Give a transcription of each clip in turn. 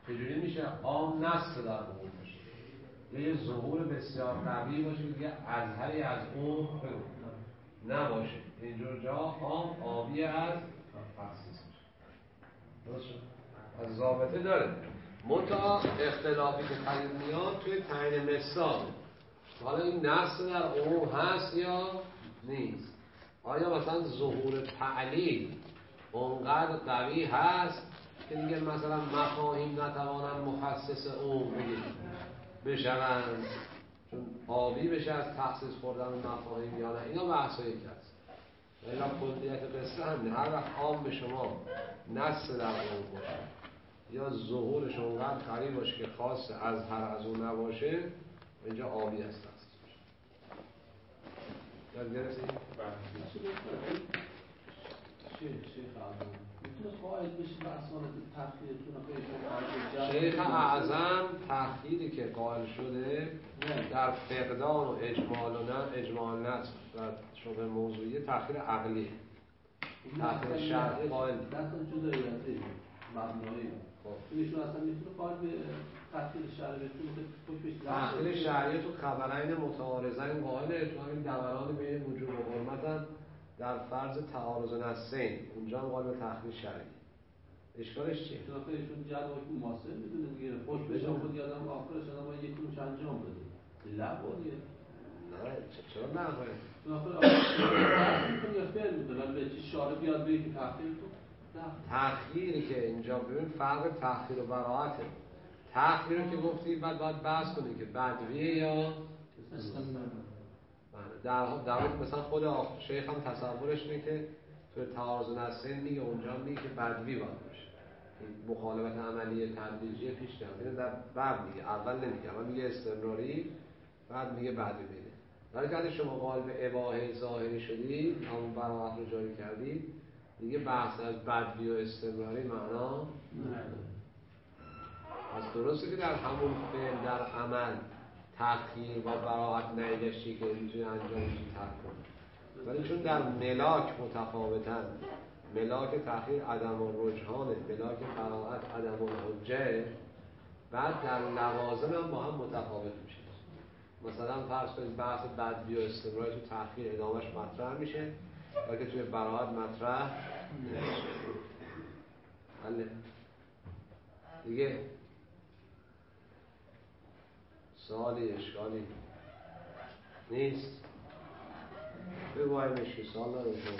چجوری میشه عام نصب در عموم باشه، یه ظهور بسیار قوی باشه که دیگه اظهری از اون نباشه، اینجور جا عام آبی از تخصیص میشه. درست شد؟ از ضابطه داره منتها اختلافی که خیلی میاد توی تعیین مثال، حالا این نصب در عموم هست یا نیست، آیا مثلا ظهور تعلیل اونقدر قوی هست که دیگه مثلا مفاهیم نتوانن مخصص عموم بشوند چون آبی بشه از تخصیص خوردن مفاهیم یا نه، اینا بحثایی که هست. اینا کلیت قصه همینه، هر وقت عام به شما نص در عموم باشه یا ظهورش اونقدر قوی باشه که خاص از هر از اون نباشه، اینجا آبی هست تخصیص باشه. یاد گرفتید؟ شیخ اعظم تأخیری که قائل شده در فقدان و اجمال نصب و شبه موضوعی تأخیر عقلی، تأخیر شرعی قائل نیست. ایشون اصلا میتونه قائل به تأخیر شرعی تأخیر شرعی تو خبرین متعارضین قائله، تو همین دوران بین وجوب و حرمت هم در فرض تعارض نصین اونجا هم قائل به تأخیر شرعی. اشکالش چیه؟ تو آخه ایشون جد واقعی موثر میدونه دیگه، خوش بشم خود یادم آخرش آدم باید یک روش انجام بده لبانیه. نه چرا نه باید؟ تو آخه میکنی یا فعل میده ولی به چی شاره بیاد بگی که تأخیر تو؟ تأخیری که اینجا ببین فرق تأخیر و براعته. تأخیر رو که گفتی باید بحث کنی که بدویه یا در حال مثلا خود شیخ هم تصورش اینه که تو تعارض نصین میگه اونجا میگه که بدوی باید باشه، مخالفت عملی تدریجی پیش نمیاد در بعد میگه، اول نمیگه، اول میگه استمراری، بعد میگه بدوی میده. ولی که شما قائل به اباحه ظاهری شدی، همون براعت رو جاری کردی، دیگه بحث از بدوی و استمراری معنا نداره. از درسته که در همون فعل در عمل تأخیر و براعت نگشتی که اینجوری انجام میشی ترک کنه، ولی چون در ملاک متفاوتن، ملاک تأخیر عدم الرجحانه، ملاک براعت عدم الحجه، بعد در لوازم هم با هم متفاوت میشه. مثلا فرض کنید بحث بدوی و استمراری تو تأخیر ادامهش مطرح میشه و که توی براعت مطرح نمیشه. بله دیگه سوالی اشکالی نیست؟ بگو های مشکی سوال داره شما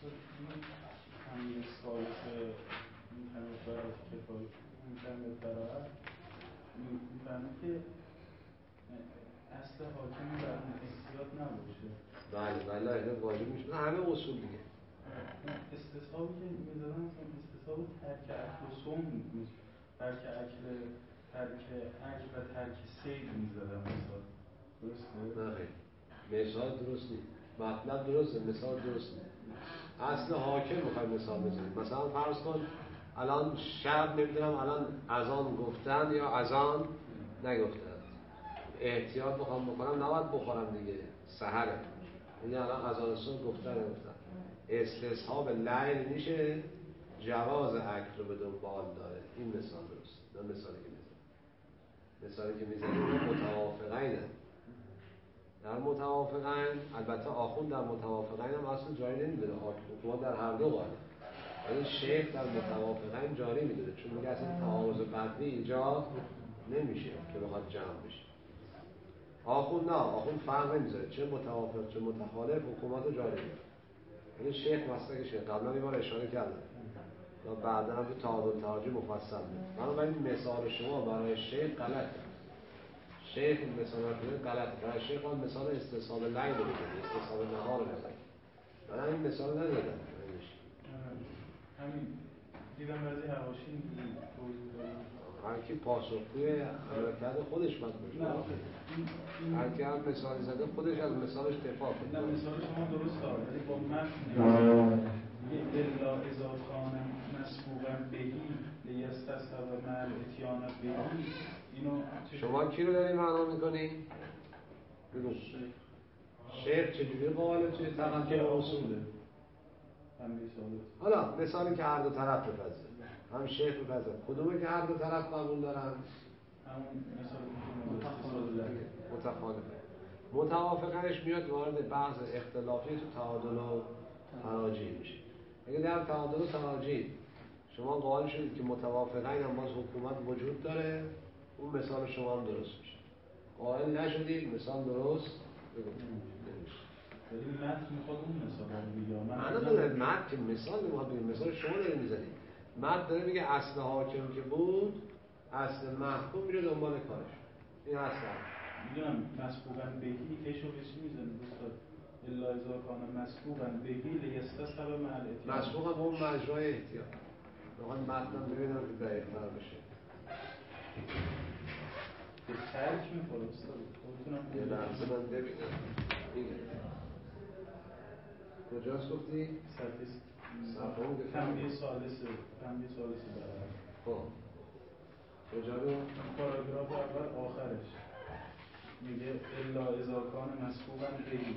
همین سوال که میتونه برای کتاب میتونه براعت میتونه که اصل حاکمی بر اون احتیاط نباشه. بله اینه واجب میشه، همه اصول دیگه. استصحابی که میذارن مثلا استصحاب ترک اکل و صوم نیست، ترک اکل و ترک صید میذارن مثلا. درسته؟ نه خیلی مثال درست نیست، مطلب درسته، مثال درست نیست. اصل حاکم میخوایم مثال بزنیم. مثلا فرض کن الان شب نمیدونم الان اذان گفتن یا اذان نگفتن، احتیاط بخوام بکنم نباید بخورم دیگه، سحره، یعنی الان اذان صبح گفتن استصحاب لیل میشه، جواز اکل رو به دنبال داره. این مثال درست، نه مثالی که میزنیم متوافقین. در متوافقین البته آخوند در متوافقین هم اصلا جاری نمیدونه، حکومت در هر دو قائل، ولی شیخ در متوافقین جاری میدونه، چون میگه اصلا تعارض بدوی ایجاد نمیشه که بخواد جمع بشه. آخوند نه، آخوند فرق نمیذاره، چه متوافق چه متخالف حکومت رو جاری میدونه. یعنی شیخ مسلک شیخ قبلا این بار اشاره کردم و بعدا هم تو تعادل ترجیح مفصل بود. بنابراین مثال شما برای شیخ غلطه. شیخ این مثال رو غلطه. برای شیخ هم مثال استصحاب لیل رو بزنید، استصحاب نهار رو بزنید. من این مثال نزدم. همین دیدم بعضی حواشی توضیح دادن. هر کی پاسخگوی عملکرد خودش باید باشه. هر کی هم مثال زده خودش از مثالش دفاع کنه. نه مثال شما درست ولی با متن الا اذا کان مسبوقا بهی لیستصحب مع الاتیان بهی، اینو شما کی رو داری معنا میکنی؟ بگو. شیخ چجوری قائله توی تقدم اصوله؟ حالا مثالی که هر دو طرف بپذیره. هم شیخ میپذیره. کدومه که هر دو طرف قبول دارن؟ همون مثال متخالفه. متوافقنش میاد وارد بحث اختلافی تو تعادل و تراجیح میشه. اگه در تعادل و تراجیح شما قائل شدید که متوافقین هم باز حکومت وجود داره، اون مثال شما هم درست میشه. قائل نشدید مثال درست نمیشه. ولی متن میخواد اون مثال رو بگه. معنا نداره متن که مثال نمیخواد بگه، مثال شما داره میزنید. متن داره میگه اصل حاکم که بود اصل محکوم میره دنبال کارش. این اصل میدونم مسبوقاً بهی ایشو به چی میزنه دوستان؟ الا اذا کان مسبوقاً بهی لیستصحب مع الاتیان. مسبوقاً به اون مجرای احتیاط. واقعا متن ببینم که دقیق‌تر بشه. به ترک میخوره استاد. خودتونم یه لحظه من ببینم. کجاست گفتی؟ صفحه اون تنبیه ثالثه برای خب کجا رو؟ پاراگراف اول آخرش میگه الا اذا کان مسبوقاً بهی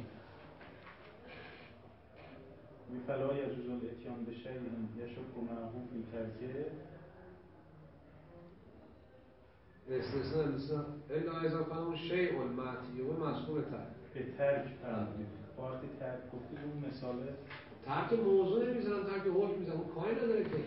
فلا یجوز الاتیان بشیء یشک معه فی ترکه استثناء الا اذا کان اون شیء المعطی و مسبوق ترک به ترک فرمودید. وقتی ترک گفتید اون مثاله ترک موضوع نمیزنم، ترک حکم میزنم. اون کاری نداره که،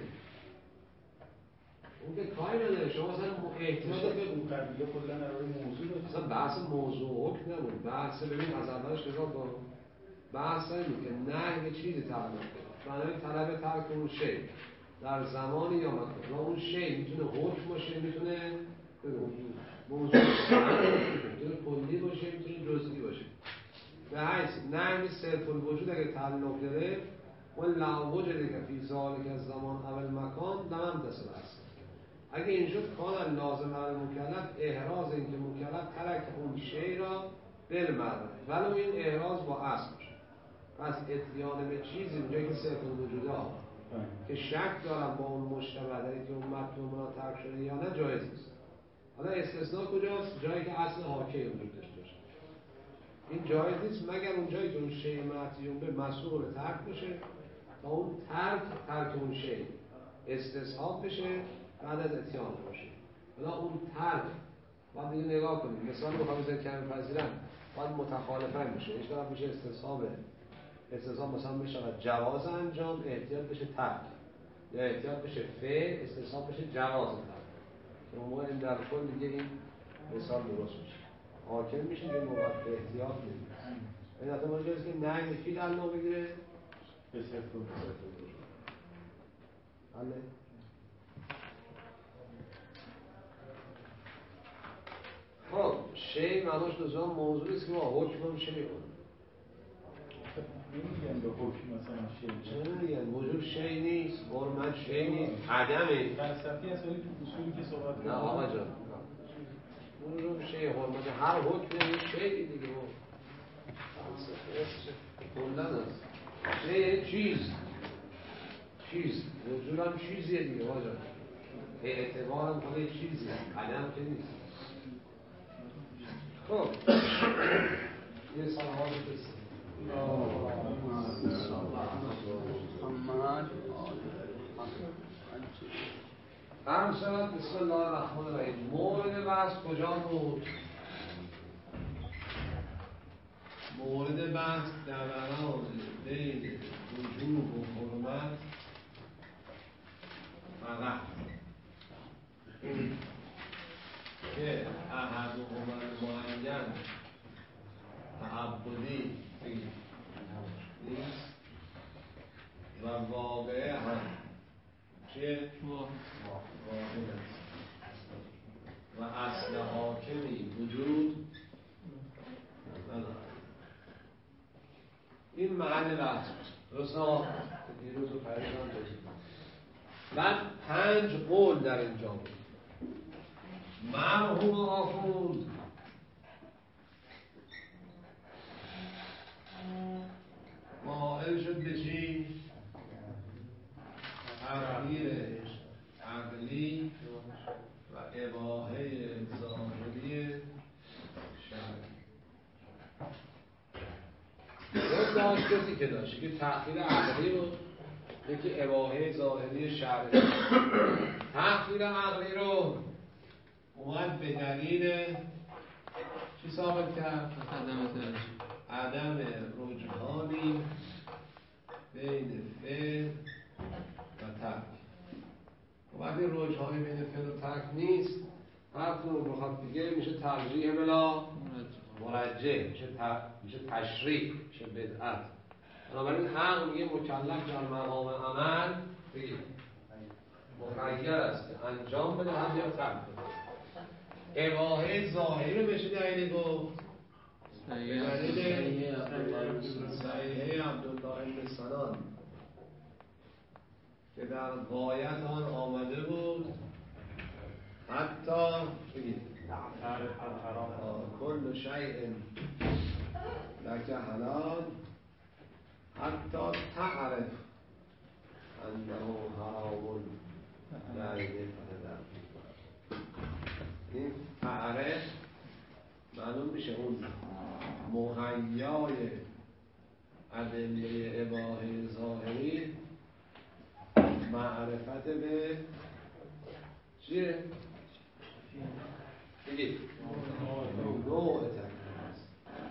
اون که کاری نداره. شما اصلا احتیاط به اون قضیه کلا برای موضوع داشت. اصلا بحث موضوع و حکم نبود. بحث ببین از اولش نگاه کن. بحث این که نهی به چیزی تعلق داره. معنی طلب ترک اون شی در زمانی یا مکان. و اون شی میتونه حکم باشه، میتونه موضوع میتونه کلی باشه، میتونه جزئی باشه. به حیث نهی صرف الوجود اگه تعلق داره و لا وجود که فی ذالک از زمان اول مکان دمم تصل است. اگه این شد کان لازم برای مکلف احراز این که مکلف ترک اون شی را بالمعنی ولو این احراز با اصل باشه. پس اتیان به چیزی اونجایی که صرف الوجود ها که شک دارم با اون مشتبه در اینکه اون مطلوب ترک شده یا نه جایز نیست. حالا استثناء کجاست؟ جایی که اصل حاکی وجود داشته باشه. این جایز نیست مگر اون جایی که اون شی معطیون به مسئول ترک باشه تا اون ترک اون شی استصحاب بشه بعد از اتیان باشه. حالا اون ترک باید دیگه نگاه کنیم. مثال بخوام بزنیم که همین پذیرن باید متخالفن بشه. ایش طرف میشه استصحاب مثلا بشه جواز انجام احتیاط بشه ترک، یا احتیاط بشه فعل استصحاب بشه جواز ترک. اون موقع این در کل دیگه این مثال درست میشه، حاکم میشه که موقع احتیاط نمیشه. این حتی ماجراست که نهی فی تعلق بگیره به صرف حاله خب شی معناش لزوما موضوعی است که با حکم هم شی کنه. نمیگن به حکم مثلا شی. چرا نمیگن؟ وجود شی نیست، حرمت شی نیست، عدمه. فلسفی است ولی تو اصولی که صحبت نه آقا جان، وجود شی حرمت هر حکم یه شی دیگه با کلا است. شی یعنی چیز وجود هم چیزیه دیگه آقا جان. اعتبار هم خود چیزیه، عدم که نیست. خب یه سوال بسید. همسرات بسم الله الرحمن الرحیم. مورد بحث کجا بود؟ مورد بحث دوران بین وجوب و حرمت فقط که احدهما المعین تعبدی نیست و واقعه هم چه؟ واقع است و اصل حاکمی وجود ندارد. این محل بحث درست آقا دیروز و پریشان داشتیم. بعد 5 قول در اینجا بود. مرحوم آخوند مائل شد به چی؟ تغییر عقلی و اباحه ظاهری شرعی. داشت کسی که داشت که تغییر عقلی بود یکی اباحه ظاهری شرعی. تأخیر عقلی رو اومد به دلیل چی ثابت کرد؟ عدم رجحانی بین فعل و ترک. وقتی رجحانی بین فعل و ترک نیست، هر کدوم بخواد دیگه میشه ترجیح بلا مرجح، میشه تشریع، میشه بدعت. بنابراین عقل میگه مکلف در مقام عمل بگید مخیر است که انجام بده هم یا ترک بده. اباحه ظاهری رو بشه دلیل گفت صحیحه عبدالله بن سنان که در غایت آن آمده بود حتی بگید کل شیء لک حلال حتی تعرف انه حرام لا یفعل. این تعرف معلوم میشه اون مهیای ادله اباحه ظاهری معرفت به چیه؟ بگید نوع تکلیف است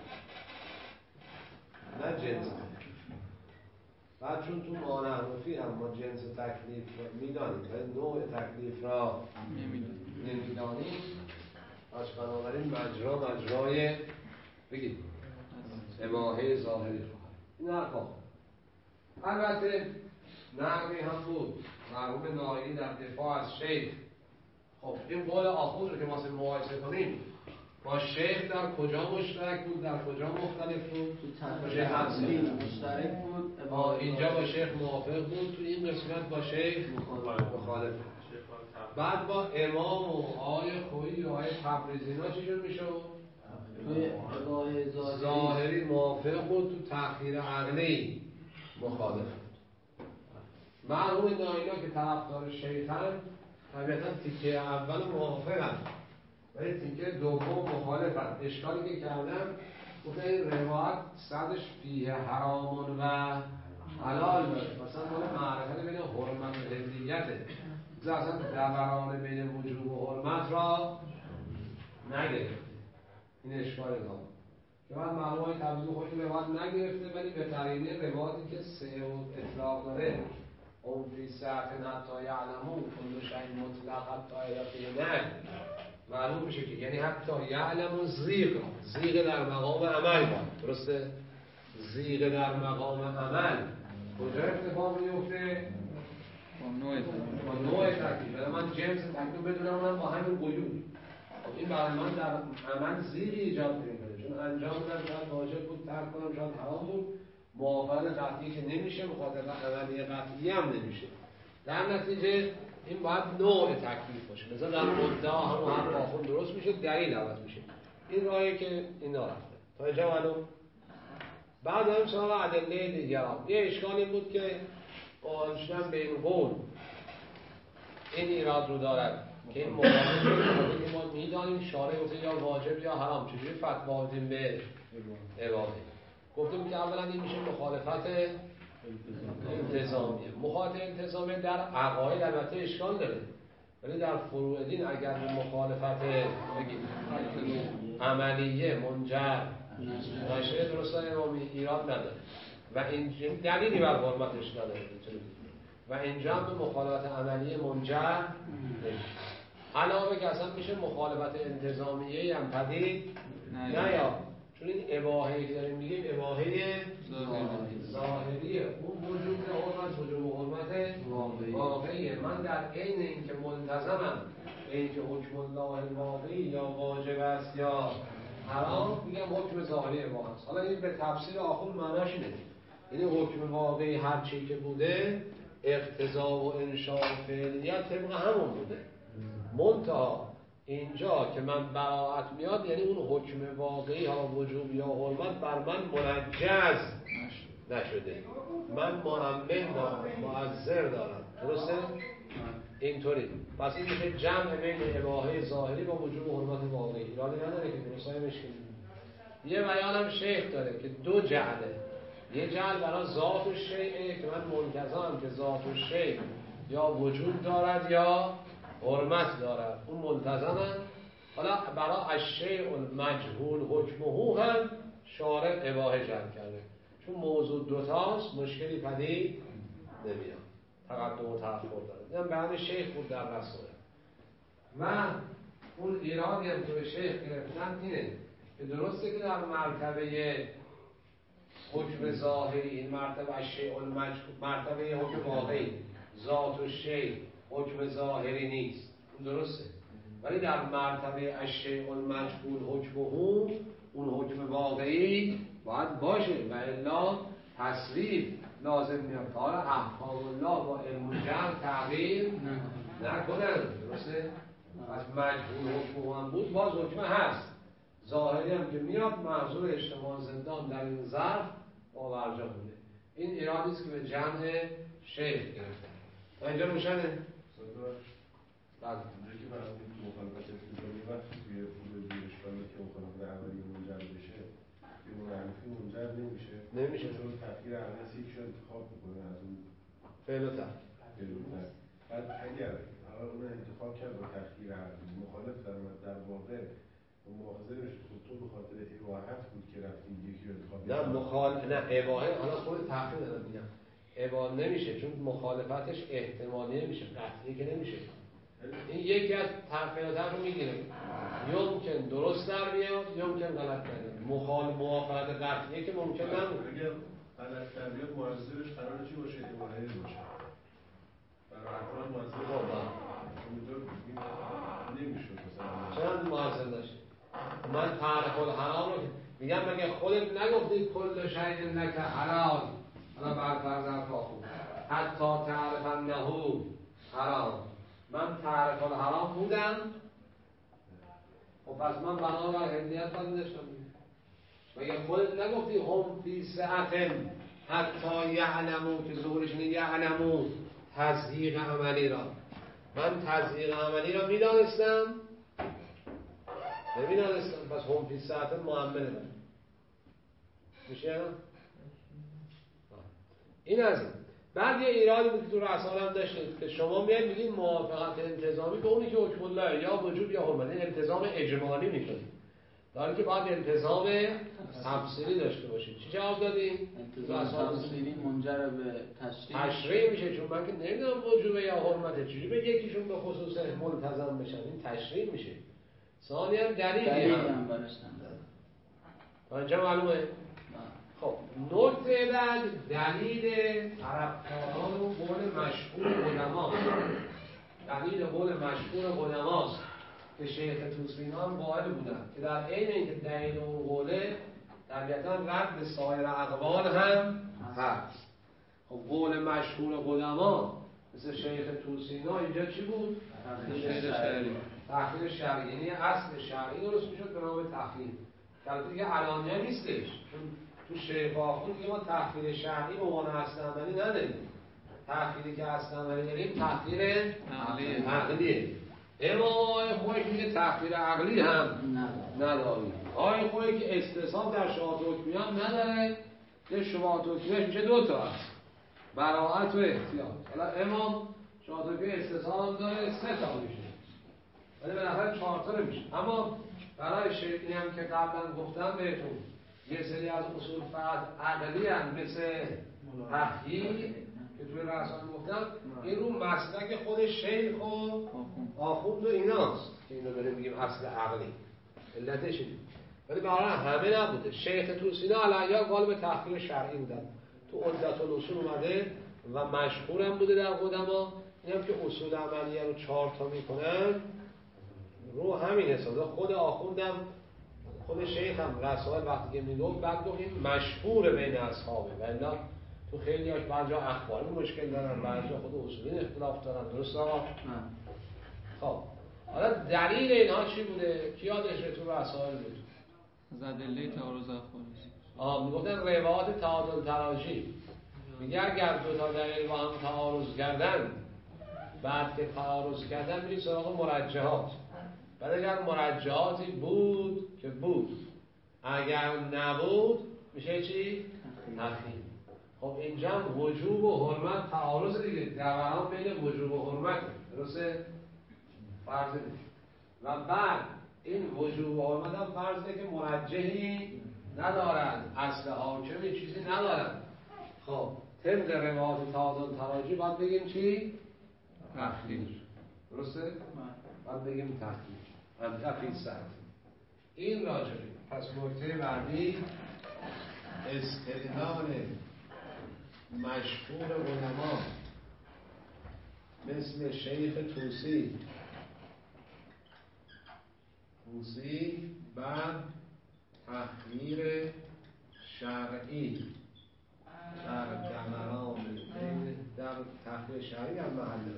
نه جنس تکلیف. بعد چون تو مانحرفی هم ما جنس تکلیف میدانیم ولی نوع تکلیف را نمیدانیم، از بنابراین مجرای بگید اباحه ظاهری رو این حرفا. البته نحوی هم بود مرحوم نائی در دفاع از شیخ. خب این قول آخوند رو که ما مقایسه کنیم با شیخ در کجا مشترک بود، در کجا مختلف بود؟ تو تفسیر مشترک بود، اینجا با شیخ موافق بود، تو این قسمت با شیخ مخالف. بعد با امام و آقای خویی و آقای تبریزی اینا چجور میشه؟ توی اباحه ظاهری موافق بود، تو تأخیر عقلی مخالف بود. مرحوم نایینا که طرفدار شیخن طبیعتا تیکه اول موافقن ولی تیکه دوم مخالفن. اشکالی که کردم گفتن این روایت صدش فیه حرامون و حلال داره، مثلا مال معرفت بین حرمت و حلیته، اصلا دوران بین وجوب و حرمت را نگرفته. این اشکال داره که من معلوم های تبدیل خودی روایت نگرفته ولی به قرینه روایتی که سه و اطلاق داره اون فی ساعتن حتی یعلمون کل شیء مطلق حتی یقینا معلوم میشه که یعنی حتی یعلمون زیغ در مقام عمل بود. درسته؟ زیغ در مقام عمل کجا اتفاق میفته؟ با نوع تکلیف. من جنس تکلیف بدونم من با همین قیود این برای من در عمل زیغی ایجاد نمی‌کنه، چون انجام بدم شاید واجب بود، ترک کنم شاید حرام بود، موافقت قطعی که نمیشه، مخاطبه عملی قطعی هم نمیشه. در نتیجه این باید نوع تکلیف باشه. مثلا در مدعا هم هر آخوند درست میشه، دلیل عوض میشه. این راهی که اینا رفته تا اینجا معلوم. بعد هم سراغ ادله دیگران. یه اشکال این بود که قائلشدن به این قول این ایراد رو دارد که این موافقه که ما میدانیم شارع گفته یا واجب یا حرام، چجوری فتوا بدیم به اباحه؟ گفتیم که اولا این میشه مخالفت التزامیه. مخالفت التزامیه در عقاید البته اشکال داره ولی در فروع دین اگر مخالفت عملیه منجر نشه درسته امامی ایراد نداره و این دلیلی بر حرمتش نداره و اینجا هم به مخالفت عملیه منجر نمیشه. علاوه که اصلا میشه مخالفت انتظامیه هم پدید نه یا چون این اباحه‌ای که داریم میگیم اباحه ظاهریه، اون وجود حرمت وجود حرمت واقعیه. من در عین اینکه ملتزمم اینکه حکم الله واقعی یا واجب است یا حرام میگم حکم ظاهری واقعی است. حالا این به تفسیر آخوند معناش اینه، یعنی حکم واقعی هر چی که بوده اقتضا و انشاء و فعلیت طبق همون بوده. منتها اینجا که من براءت میاد یعنی اون حکم واقعی ها وجوب یا حرمت بر من منجز نشده، من مرمه دارم، معذر دارم. درسته؟ اینطوری. پس این میشه جمع بین اباحه ظاهری با وجوب و حرمت واقعی. ایرادی نداره که درسته مشکلی. یه بیانم شیخ داره که دو جعله، یه جعل برای ذات و شیء که من منتظرم که ذات و شیء یا وجود دارد یا حرمت دارد، اون منتظرم. حالا برای الشیء المجهول حکمه هم شارع اباحه جعل کرده، چون موضوع دوتاست مشکلی پدید نمیاد، تقدم و تأخر داره. این بیان شیخ بود در رسوله. و اون ایرادی هم که به شیخ گرفتن اینه که درسته که در مرتبه حکم ظاهری، این مرتبه الشیء المجهول، مرتبه حکم واقعی ذات و شیء حکم ظاهری نیست، اون درسته، ولی در مرتبه الشیء المجهول حکمه اون حکم واقعی باید باشه و الا تصریف لازم میاد. حالا احکام الله با علم الجهل تغییر نکنن، درسته؟ از مجهول حکم هم بود باز حکم هست، ظاهری هم که میاد محضور اجتماع زندان در این ظرف باورجا بوده. این ایرادی است که به جمع شیخ گرفتن. تا اینجا روشنه؟ بله. اونجا که فرمودید که مخالفت استدلالی وقتی توی ورود اشکالی که مخالفت عملی منجر بشه که معنفی منجر نمیشه چون تفکیر عقلی یکیشو انتخاب میکنه از اون فعل و تفکیر. بعد اگر اون انتخاب کرد با تفکیر عقلی مخالف در واقع مؤاخذه نمیشه، تو به خاطر اباحت بود که رفتیم یکی رو انتخاب نه اباحه حالا خود تفکیر دارم میگم اباحه نمیشه چون مخالفتش احتمالی نمیشه، قطعی که نمیشه. این یکی از تفکیرات رو میگیره، یمکن درست در بیاد یمکن غلط در بیاد. موافقت قطعی که ممکن نبود. اگر غلط در بیاد مؤثرش قرار چی باشه؟ اباحه باشه. برای افراد مؤثر اونجا نمیشد مثلا. چند مؤثر داشت؟ من تعریف الحرام رو میگم مگه خودت نگفتی کل شیء لک حلال؟ حالا برفرض خواهد حتی تعریف انه حرام. من تعریف الحرام بودم و پس من بنابرای هدیت باید داشتم. مگه خودت نگفتی هم فی سعة حتی یعلمو که ظهورش اینه یعلمو تصدیق عملی را. من تصدیق عملی را میدانستم نمیدانستم، پس هم فی سعة معمله من میشه نه؟ این از این. بعد یه ایرادی بود که تو رساله هم داشتید که شما میاد میگید موافقت انتظامی به اونی که حکم الله یا وجود یا حرمت، این التزام اجمالی میکنید، داره که باید التزام تفصیلی داشته باشید. چی جواب دادیم؟ التزام تفصیلی منجر به تشریع میشه، چون من که نمیدونم وجوب یا حرمت چجوری به یکیشون به خصوص ملتزم بشن، این تشریع میشه. ثانیاً دلیلی هم تا اینجا معلومه؟ خب نکته بعد دلیل طرفداران و قول مشهور علما، دلیل قول مشهور علماست که شیخ توسینی هم قائل بودن که در عین اینکه دلیل اون قوله طبیعتاً رد به سایر اقوال هم هست. خب قول مشهور علما مثل شیخ توسینی اینجا چی بود؟ تحقیر شرعی، یعنی اصل شرعی درست میشد به نام تحقیر. در دیگه علانیه نیستش، چون تو شیخ آخون دیگه ما تحقیر شرعی به عنوان اصل عملی نداریم. تحقیری که اصل عملی داریم تحقیر عقلیه. اما آقای خویی میگه تحقیر عقلی هم نداریم. آقای خویی که استصحاب در شبهات حکمیه هم نداره، یه شبهات حکمیه میشه دو تا هست، براءت و احتیاط. حالا امام شبهات حکمیه استصحاب هم داره، 3 تا میشه، ولی به نظر 4 تا نمیشه. اما برای شیخی هم که قبلا گفتم بهتون یه سری از اصول فقط عقلی هم مثل تحقیق که توی رسال گفتم این رو مسلک خود شیخ و آخوند و ایناست که اینو داره بگیم اصل عقلی علتش اینه. ولی برای همه نبوده. شیخ توسینی علیه قال به تحقیق شرعی بودن، تو عدت الاصول اومده و مشهور هم بوده در قدما. این هم که اصول عملیه رو 4 تا میکنن رو همین حساب. خود آخوندم خود شیخ هم رسائل وقتی که میگفت بعد گفت این مشهور بین اصحابه، ولی تو خیلی هاش بعضا اخباری مشکل دارن، بعضا خود اصولین اختلاف دارن. درست آقا؟ خب حالا دلیل اینها چی بوده؟ کی یادشه تو رسائل بود؟ از ادله تعارض اخبار میگفتن روایات تعادل تراجی. میگه اگر 2 تا دلیل با هم تعارض کردن، بعد که تعارض کردن میری سراغ مرجحات. بعد اگر مرجحاتی بود که بود، اگر نبود میشه چی؟ تفهیم. خب اینجا وجوب و حرمت تعارض دیگه، جوهران بین وجوب و حرمت، درسته؟ فرض دیگه. و بعد این وجوب و حرمت هم فرضه که مرجحی ندارن، اصل حاکمی چیزی ندارن. خب طبق روایات تعادل تراجی باید بگیم چی؟ تخییر. درسته؟ باید بگیم تخییر. تخییر سر. این راجعه. پس نکته بعدی استدلال مشهور علما مثل شیخ طوسی بر تخییر شرعی در جمران در تخییر شرعی هم محله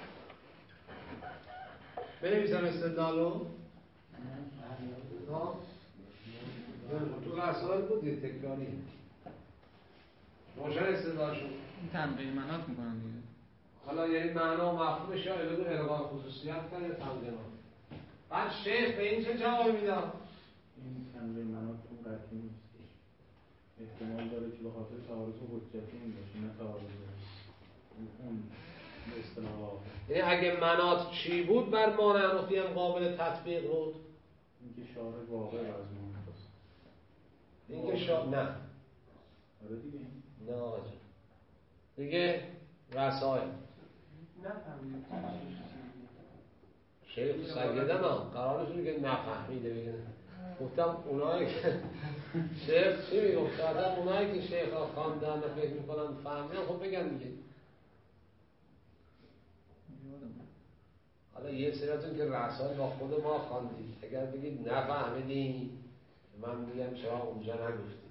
بنویسم استدلال رو تو رسائل بود تکراری روشن استدلال شد. این تمرین منات میکنن دیگه. حالا یعنی معنا و مفهومش یا بگو الغای خصوصیت کنه یا تمرینات. بعد شیخ به این چه جوابی میداد؟ این تمرین منات اون قطعی نیست. احتمال داره که به خاطر تعارض حجتی این باشه، نه تعارض اون به اصطلاح. یعنی اگه منات چی بود بر مانع نفی هم قابل تطبیق بود؟ اینکه شارع واقع از منات است. اینکه نه. آره دیگه. نه آقا جان. دیگه رسائل. نفهمید. شیخ سیده من قرارشون که نفهمیده بگه. گفتم اونایی که شیخ چی میگفت؟ آدم اونایی که شیخ ها خواندن و فکر میکنن فهمیدن خب بگن دیگه. حالا یه سریاتون که رسائل با خود ما خواندید اگر بگید نفهمیدین من میگم چرا اونجا نگفتید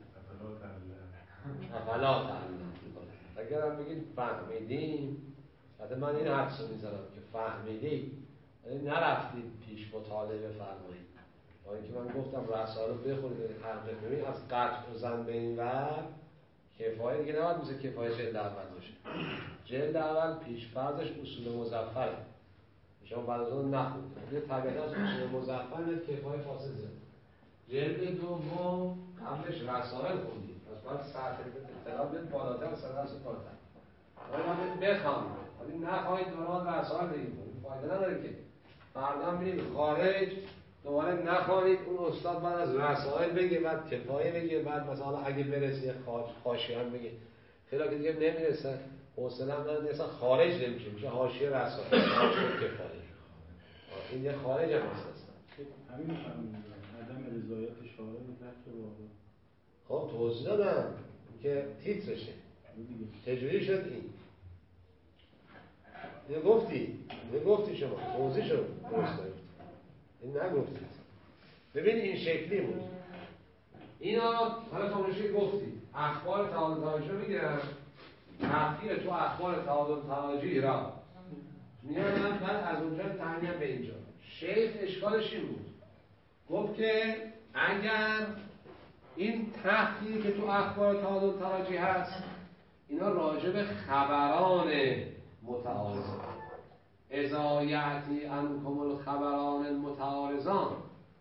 افلا تعلم. اگر هم بگید فهمیدین حتی من این حدثو میزنم که فهمیدید یعنی نرفتید پیش مطالعه بفرمایید. با اینکه من گفتم رسائل رو بخونید حرف ببینید از قطع و زن به این ور کفایه دیگه نباید مثل کفایه جلد اول باشه. جلد اول پیش فرضش اصول مظفره شما بعد از اون نخوندید. یه طبیعت از اصول مظفر میاد کفایه فاصل زد. جلد دوم قبلش رسائل خوندید پس باید سطح اطلاع بیاد بالاتر سطح بالاتر باید بخوانید. ولی نخواهید دوران رسائل بگید فایده نداره که فردا هم میرید خارج دوباره نخوانید اون استاد بعد از رسائل بگه بعد کفایه بگه بعد مثلا اگه برسه حاشیه هم بگه خیلی که دیگه نمیرسه حوصله هم نداره اصلا خارج نمیشه میشه حاشیه رسائل حاشیه کفایه. این یه خارج هم هست. همین فهمیدم عدم رضایت شارع به ترک واقع. خب توضیح دادم که تیترشه چجوری شد این نگفتی شما توضیح شد درست دارید این نگفتید. ببین این شکلی بود اینا حالا تماشی گفتید اخبار تعادل تراجی رو میگیرن تحقیر تو اخبار تعادل تراجی را میارن بعد از اونجا تعمیم به اینجا. شیخ اشکالش این بود گفت که اگر این تحقیری که تو اخبار تعادل تراجی هست اینا راجع به خبران متعارضان اذا یأتی عنکم الخبران المتعارضان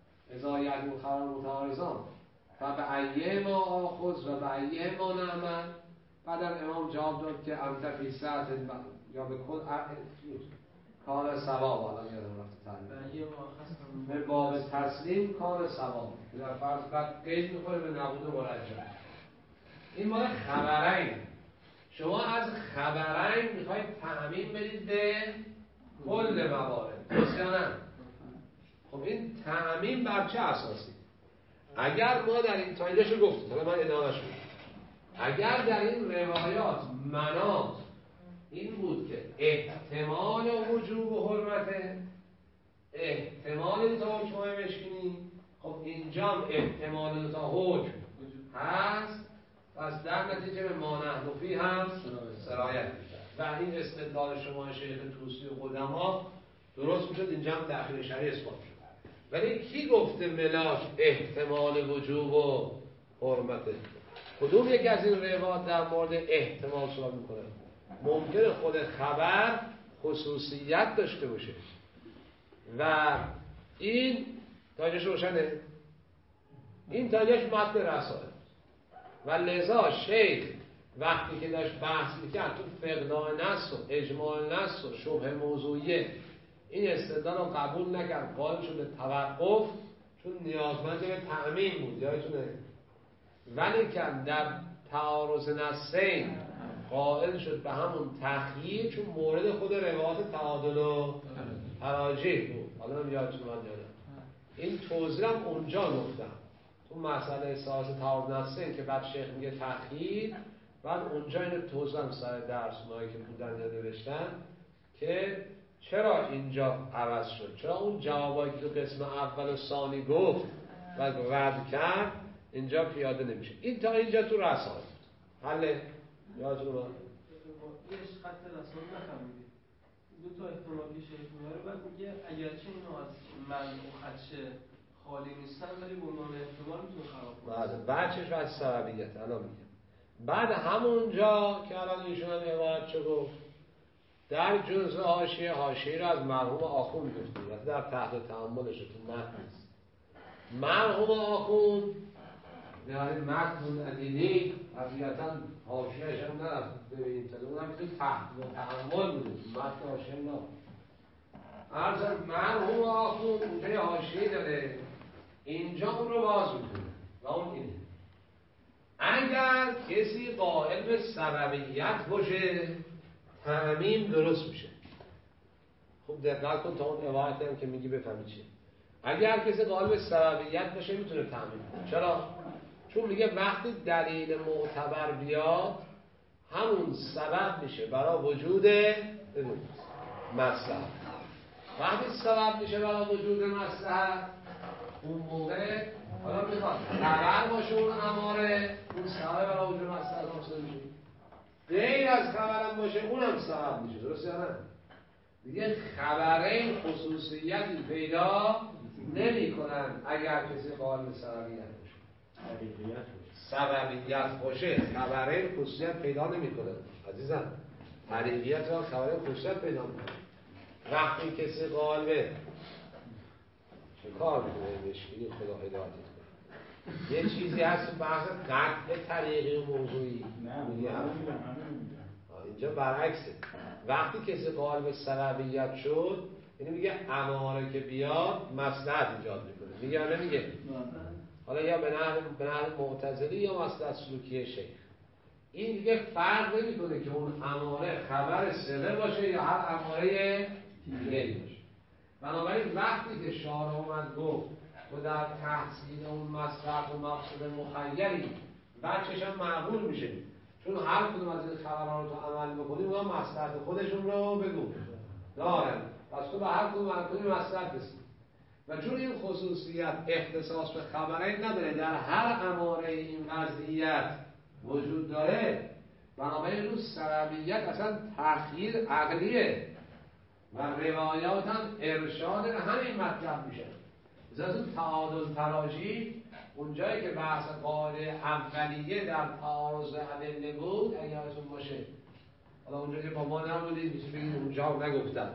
فبأیه ما آخذ و بأیه ما نعمل. بعد امام جواب داد که انت فی ساعت یا به کل کار ثواب. حالا یادم رفت تعلیم به باب تسلیم کار ثواب در فرض بعد قید میکنه به نبود مرجح. این مال خبرین. شما از خبرین میخواید تعمیم بدید به کل موارد درست یا نه؟ خب این تعمیم بر چه اساسی؟ اگر ما در این تایلش رو گفتیم حالا من ادامهش میگم اگر در این روایات مناط این بود که احتمال وجوب و حرمته احتمال این تا حکمای مشکینی خب اینجا هم احتمال تا حکم هست پس در نتیجه به مانع نفی هم سرایت میشه و این استدلال شما شیخ طوسی و قدما درست میشد اینجا هم تأخیر شرعی اثبات شد. ولی کی گفته ملاک احتمال وجوب و حرمته؟ کدوم یک از این روایات در مورد احتمال صحبت میکنه؟ ممکنه خود خبر خصوصیت داشته باشه و این تاجش روشنه این تاجش متن رسائل و لذا شیخ وقتی که داشت بحث میکرد تو فقدان نص و اجماع نص و شبه موضوعیه این استدلال رو قبول نکرد، قائل شد به توقف چون نیازمند به تعمیم بود. یادتونه ولی که در تعارض نصین قائل شد به همون تخییر چون مورد خود روایات تعادل و تراجیح بود. حالا هم یادتون من یادم این توضیح هم اونجا گفتم تو مسئله احساس تعارض نصین که بعد شیخ میگه تخییر، بعد اونجا اینو توضیح هم سر درس اونایی که بودن یا نوشتن که چرا اینجا عوض شد، چرا اون جوابایی که تو قسم اول و ثانی گفت و رد کرد اینجا پیاده نمیشه. این تا اینجا تو رسائل حل یادتون رو یه خط رسائل نفهمیدید. دو تا احتمالی شیخ میاره، بعد میگه اگرچه اینو از من و خدشه خالی نیستن ولی به عنوان احتمال میتونه خراب کنه. بچهش از سببیت الان میگه. بعد همونجا که الان ایشون هم عبارت چه گفت در جزء حاشیه رو از مرحوم آخوند گفتیم، در تحت تأملش تو متن نیست. مرحوم آخوند یعنی متن ادینی طبیعتاً حاشیه‌اش هم نرفت ببینیم تا اونم که تحت تأمل بوده متن حاشیه نه. عرض مرحوم آخوند اونجا یه حاشیه داره، اینجا اون رو باز می‌کنه و اون اینه اگر کسی قائل به سببیت باشه تعمیم درست میشه. خوب دقت کن تا اون عبارتی هم که میگی بفهمی چیه. اگر کسی قائل به سببیت باشه میتونه تعمیم کنه. چرا؟ چون میگه وقتی دلیل معتبر بیاد همون سبب میشه برای وجود مصلحت. وقتی سبب میشه برای وجود مصلحت اون موقع حالا میخواد خبر باشه اون اماره اون سبب برای وجود مصلحت حاصل میشه، غیر از خبرم باشه اونم سبب میشه. درست یا نه؟ دیگه خبرین خصوصیتی پیدا نمی کنن اگر کسی قائل به سببیت باشه. سببیت باشه خبرین خصوصیت پیدا نمی کنن عزیزم. حقیقیت و خبرین خصوصیت پیدا می کنن. وقتی کسی قائل به چه کار میکنه مشکلی خدا هدایتت کنه. یه چیزی هست بحث قطع طریقی و موضوعی اینجا برعکسه. وقتی کسی قائل به سببیت شد یعنی میگه اماره که بیاد مصلحت ایجاد میکنه. میگه یا نمیگه؟ حالا یا به نحو معتزلی یا مصلحت سلوکی شیخ. این دیگه فرق نمیکنه که اون اماره خبر صله باشه یا هر اماره دیگری باشه. بنابراین وقتی که شارع اومد گفت و در تحصیل اون مصلحت و مقصود مخیری بچه‌ش هم معقول میشه، چون هر کدوم از این خبرها رو تو عمل بکنی اونا مصلحت خودشون رو بگو دارن، پس تو به هر کدوم مصلحت رسید. و چون این خصوصیت اختصاص به خبرین نداره در هر اماره این وضعیت وجود داره، بنابراین رو سببیت اصلا تخییر عقلیه و روایات هم ارشاد همین مطلب میشه. از اون تعادل تراجیح اونجایی که بحث قاعده اولیه در تعارض ادله بود اگه یادتون باشه، حالا اونجا که با ما نبودید میشه بگید اونجا نگفتن،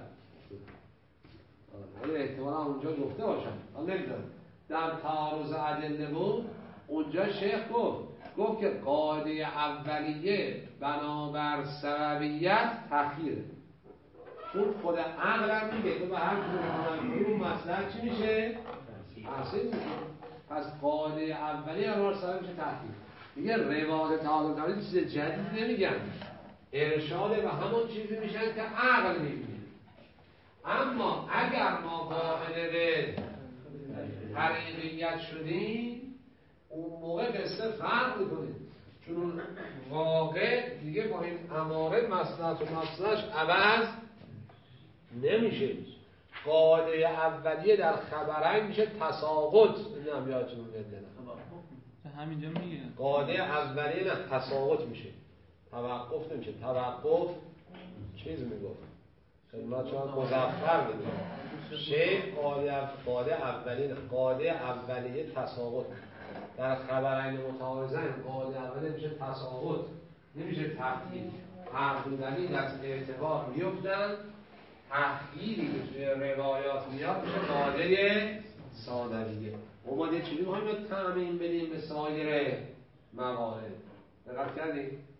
ولی احتمالا اونجا گفته باشم من نمیدونم. در تعارض ادله بود اونجا شیخ گفت که قاعده اولیه بنابر سببیت تخییره، چون خود عقل هم میگه تو به هر کدوم اون مصلحت چی میشه؟ حاصل میشه. پس قاعده اولیه بنابر سبب میشه تخییر. میگه روایات تعادل تراجیح چیز جدید نمیگن، ارشاد به همون چیزی میشن که عقل میبینه. اما اگر ما قائل به حقیقیت شدیم اون موقع قصه فرق میکنیم، چون اون واقع دیگه با این اماره مصلحت و مفسدش عوض نمیشه. قاعده اولیه در خبرین میشه تساقط. این هم یادتون بنده همینجا میگه قاعده اولیه نه تساقط میشه، توقف نمیشه. توقف چیز میگفت خدمت شما مظفر میگه شیخ قاعده اولیه نه، قاعده اولیه تساقط در خبرین متعارضین قاعده اولیه میشه تساقط نمیشه تفکیک. هر دو دلیل از اعتبار میفتن، تحقیری که توی روایات میاد میشه قاعده ثانویه. ما یه چیزی میخوایم تعمیم بدیم به سایر موارد. دقت کردید؟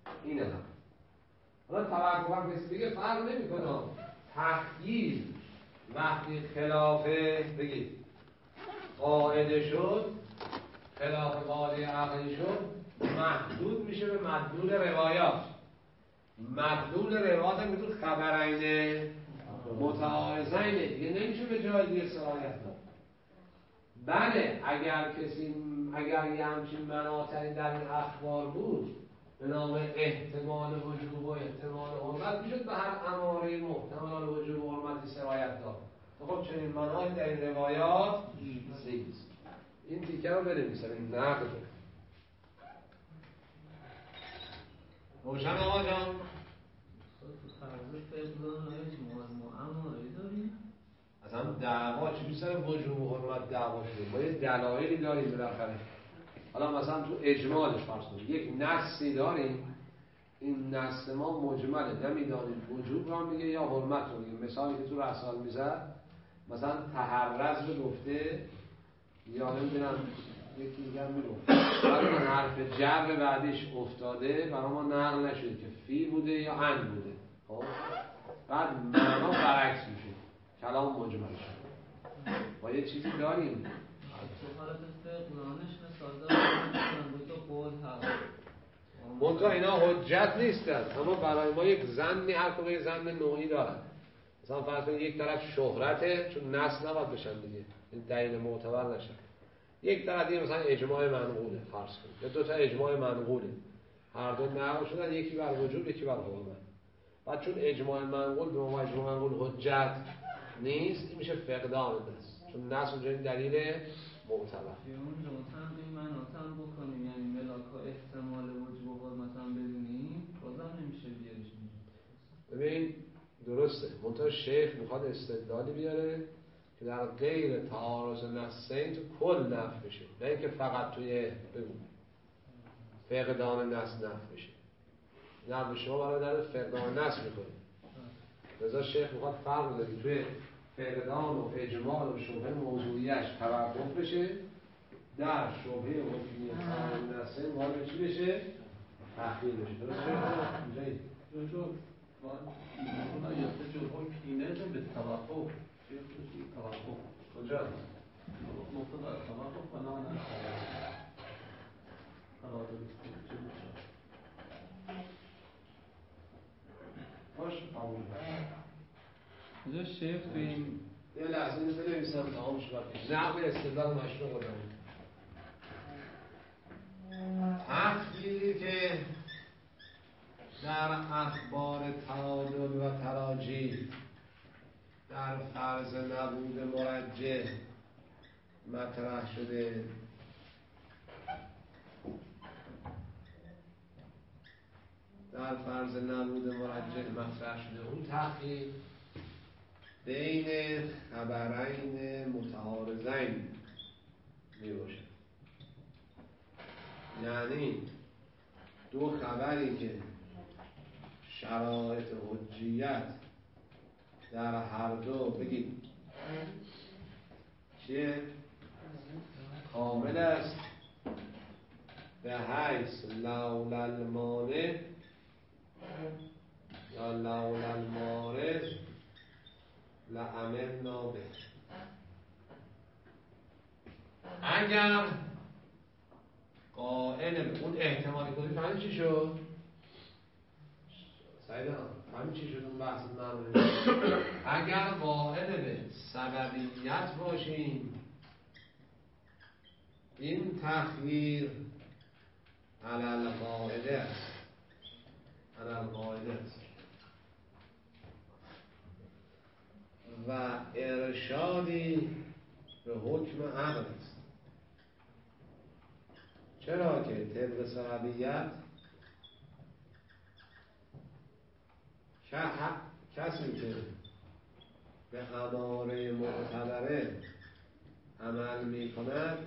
اینه هم حالا توقف هم کسی بگه فرق نمی کنه. تخییر وقتی خلاف بگید قاعده شد، خلاف قاعده عقلی شد، محدود میشه به مدلول روایات. مدلول روایات هم میتون خبرین متعارضینه دیگه، نمیشه به جای دیگه سرایت داد. بله اگر یه همچین مناطقی در این اخبار بود به نام احتمال وجوب و احتمال حرمت میشد به هر اماره محتمل وجوب و حرمتی سرایت داد. خب چنین مناطقی در این روایات نیست. این تیکه رو بنویسم، این نقد روشن آقا جان؟ اصلا دعوا چی سر وجوب و حرمت دعوا شده؟ ما یه دلایلی داریم بالاخره. حالا مثلا تو اجمالش فرض کنید یک نصی داریم، این نص ما مجمله، نمیدانیم وجوب را میگه یا حرمت رو میگه. مثالی که تو رسال میزد مثلا تحرز رو گفته یا نمیدونم یکی دیگر میگفت، بعد اون حرف جر بعدش افتاده برای ما نقل نشده که فی بوده یا ان بوده. خب بعد معنا برعکس میشه، کلام مجمل شد. با یه چیزی داریم تو حالت فقهانش مثال دو تا قول هست، منتها اینا حجت نیستن، اما برای ما یک ظنی هر کدوم یک ظن نوعی دارن. مثلا فرض کنید یک طرف شهرته، چون نص نباید بشن دیگه، این دلیل معتبر نشن. یک طرف دیگه مثلا اجماع منقوله فرض کنید، یا دو تا اجماع منقوله، هر دو نقل شدن، یکی بر وجوب یکی بر حرمت. بعد چون اجماع منقول به عنوان اجماع منقول حجت نیست، این میشه فقدان نص، چون نص اونجا این دلیل معتبر. اونجا تنقیم مناطم بکنیم، یعنی ملاکا احتمال وجوب و حرمت هم بدونیم، بازم نمیشه بیارش. ببین درسته، منتها شیخ میخواد استدلالی بیاره که در غیر تعارض نصین تو کل نفی بشه، نه اینکه فقط توی فقدان نص نفی بشه. نه به شما برای در فقدان نص میکنید، لذا شیخ میخواد فرق بده توی فقدان و اجمال و شبهه موضوعیش توقف بشه، در شبهه حکمی تعارض نصین وارد چی بشه؟ تخییر بشه. درسته؟ اینجایی ما یحتاج الحكم لازم بالتوقف. شيء توقف کجا؟ مقتضى التوقف بناء على قرار الاستثناء. باش قبول. کجا شیخ تو این یه لحظه اینو بنویسم تمام شد. نقل استدلال مشروع رو داریم. تخییری که در اخبار تعادل و تراجیح در فرض نبود مرجح مطرح شده، در فرض نبود مرجح مطرح شده، اون تخییر بین خبرین متعارضین می باشه. یعنی دو خبری که شرایط حجیت در هر دو بگید چیه؟ کامل است، به حیث لولا المانع یا لولا المارض لعملنا به. اگر قائل اون احتمالی کنید فهمید چی شد؟ سعید فهمید چی شد اون بحث معمولی؟ اگر قائل به سببیت باشیم، این تخییر علی القاعده است، علی القاعده است و ارشادی به حکم عقل است. چرا که طبق سببیت کسی که به اماره معتبره عمل می کند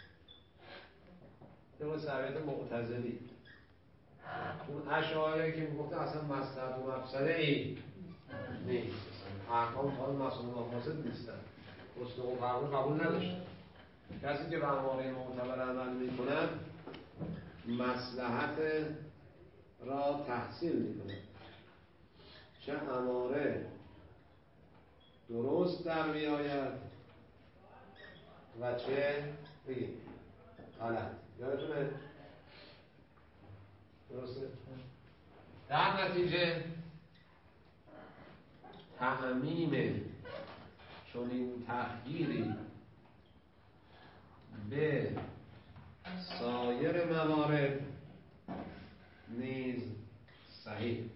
طبق سببیت معتزلی، اون اشاعره که میگفته اصلا مصلحت و مفسده ای نیست، احکام تا مصلحت و مفاسد نیستن، حسن و قبول نداشتن. کسی که به اماره معتبر عمل می کند مصلحت را تحصیل میکنه، چه اماره درست در بیاید و چه بگید غلط. یادتونه؟ درسته؟ در نتیجه تعمیم چنین تغییری به سایر موارد نیز صحیح،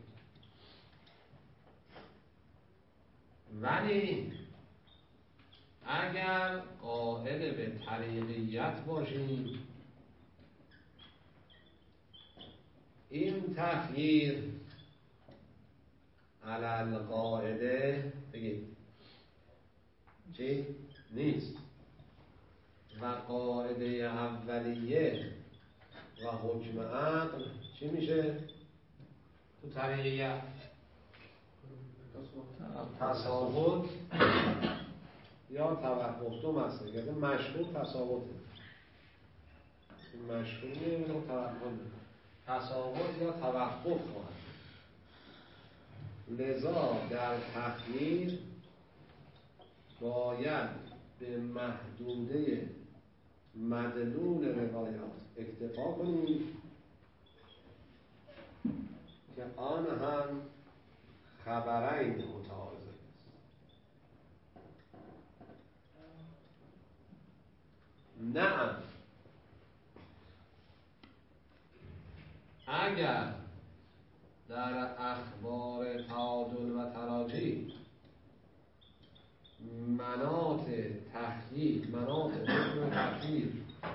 ولی اگر قائل به طریقیت باشیم این تغییر علی القاعده بگید چی؟ نیست و قاعده اولیه و حکم عقل چی میشه؟ تو طریقیت تساوت یا توقف. دو مسئله یعنی مشهور تساوته، این مشهور میگه و توقف تساوت یا توقف خواهد. لذا در تخییر باید به محدوده مدلول روایات اکتفا کنیم که آن هم خبرین متعارض است. نعم اگر در اخبار تعادل و تراجی مناط تخییر، مناط حکم تخییر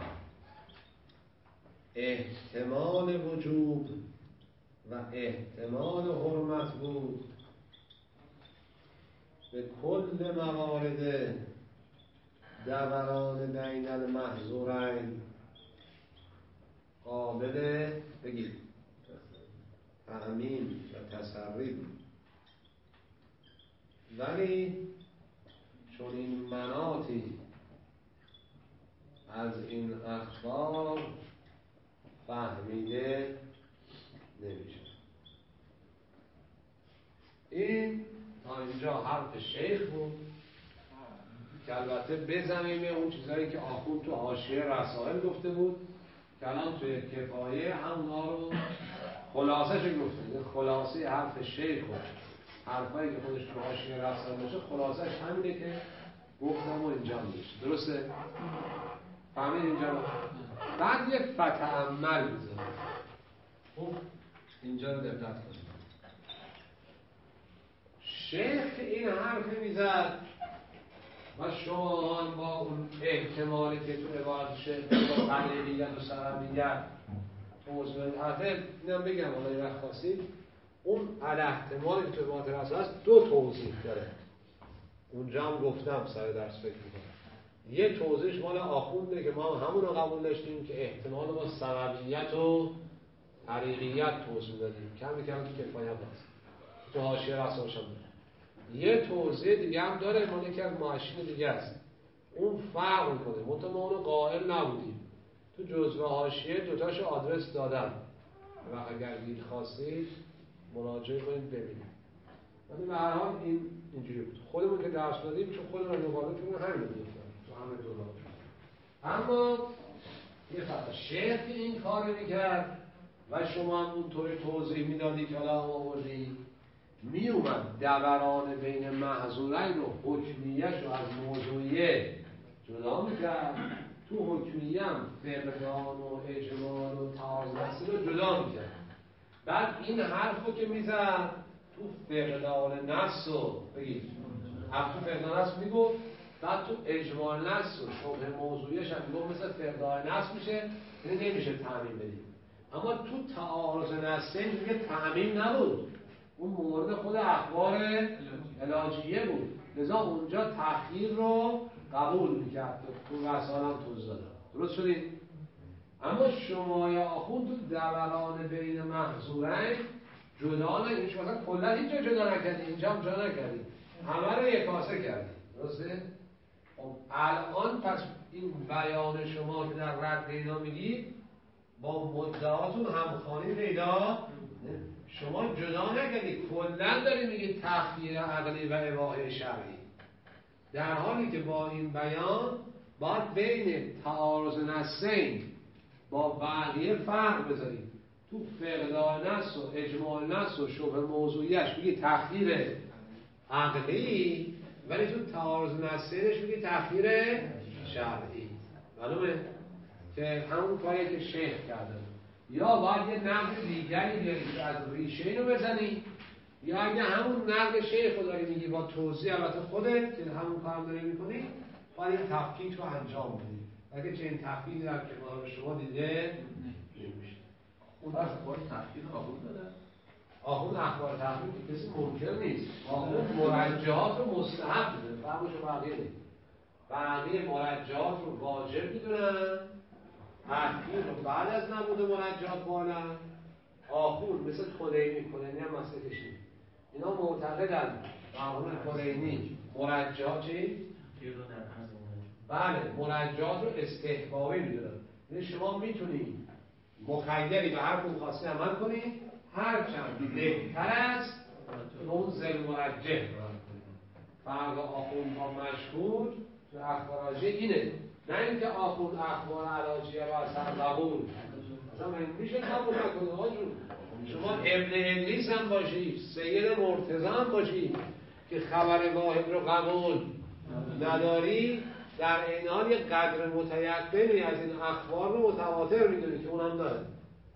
احتمال وجوب و احتمال حرمت بود، به کل موارد دوران بین المحظورین قابل بگید تعمیم و تسری بود. ولی چون این مناطی از این اخبار فهمیده نمیشه. این تا اینجا حرف شیخ بود که البته بزنیم اون چیزایی که آخوند تو حاشیه رسائل گفته بود که الان توی کفایه همونا رو خلاصه شو گفته. خلاصه حرف شیخ و حرفایی که خودش تو حاشیه رسائل باشه خلاصش همینه که گفتم و اینجا میشه. درسته؟ فهمید اینجا رو؟ بعد یه فتعمل بزنیم. خب اینجا رو دقت کنید. شیخ این حرف میزد و شما هم با اون احتمالی که تو عبارت شیخ با قلیلیت و سرمیت توضیح حرفه اینم بگم حالا یه وقت خواستید اون احتمالی که تو عبارت رسول هست دو توضیح داره. اونجا هم گفتم سر درس فکر میکنم یه توضیحش مال آخونده که ما همون رو قبول داشتیم که احتمال با سببیت و طریقیت توضیح دادیم. کمی کم تو کفایه هست تو حاشیه رسولش هم داره. یه توضیح دیگه هم داره مال یکی از ماشین دیگه است. اون فرق میکنه منتها ما اونو قائل نبودیم. تو جزوه حاشیه دوتاشو آدرس دادم و اگر دید خواستید مراجعه کنید ببینید. ولی به هر حال این اینجوری بود. خودمون که درس دادیم چون خودمون رو مقابل کنیم همین رو گفتم تو همه دوران. اما یه فرق شیخ این کار میکرد و شما هم اونطوری توضیح میدادی که حالا آوردی میومد دوران بین محظورین و حکمیهش رو از موضوعیه جدا میکرد. تو حکمیه هم فقدان و اجمال و تعارض رو جدا میکرد. بعد این حرف رو که میزد تو فقدان نص رو بگید تو فقدان نص میگفت بعد تو اجمال نص و شبه موضوعیش هم میگفت مثل فقدان نص میشه یعنی نمیشه تعمیم بدیم. اما تو تعارض نصین دیگه تعمیم نبود. اون مورد خود اخبار علاجیه بود. لذا اونجا تأخیر رو قبول میکرد. تو رسال هم توضیح دادم. درست شدید؟ اما شمای آخوند تو دوران بین محظورین جدا نگیش مثلا کلا اینجا جدا نکردی اینجا هم جدا نکردی همه رو یکاسه کردی. درسته؟ خب الان پس این بیان شما که در رد پیدا میگید با مدعاتون همخوانی پیدا شما جدا نکنید، کلا داری میگید تخییر عقلی و اباحه شرعی، در حالی که با این بیان باید بین تعارض نصین با بقیه فرق بذارید. تو فقدان نص و اجماع نص و شبه موضوعیش بگید تخییر عقلی، ولی تو تعارض نصینش بگید تخییر شرعی. معلومه؟ که همون کاری که شیخ کرده. یا باید یه نقد دیگری بیارید که از ریشه اینو بزنی، یا اگه همون نقد شیخ رو داری میگی با توضیح البته خودت که همون کارم داری میکنی، باید این تفکیک رو انجام بدی. اگه چه این تفکیکی در کنار شما دیده نمیشه. اون اخبار تفکیک آخون داره؟ آخون اخبار تفکیک که کسی منکر نیست. آخون مرجعات رو مستحب میدونه، فهمشو بقیه نیست. بقیه مرجعات رو واجب میدونن، تفکیک رو بعد از نبود مرجعات بالن. آخون مثل کلینی هم مسئله کشید. اینا معتقدن آخون کلینی مرجعات چی؟ بله، مرجعات رو استحبابی میدونن. یعنی شما میتونید مخیری به هر کدوم خواستی عمل کنید، هرچند بهتر است که اون ذل مرجح عمل کنید. فرق آخون با مشهور تو اخباراجی اینه، نه اینکه آخون اخبار علاجیه و اصلا قبول اصلا من میشه قبول نکنه. آجون شما ابن ادریس هم باشی، سید مرتضی هم باشی که خبر واحد رو قبول نداری، در این حال یک قدر متیقنی از این اخبار رو متواتر میدونی که اونم داره،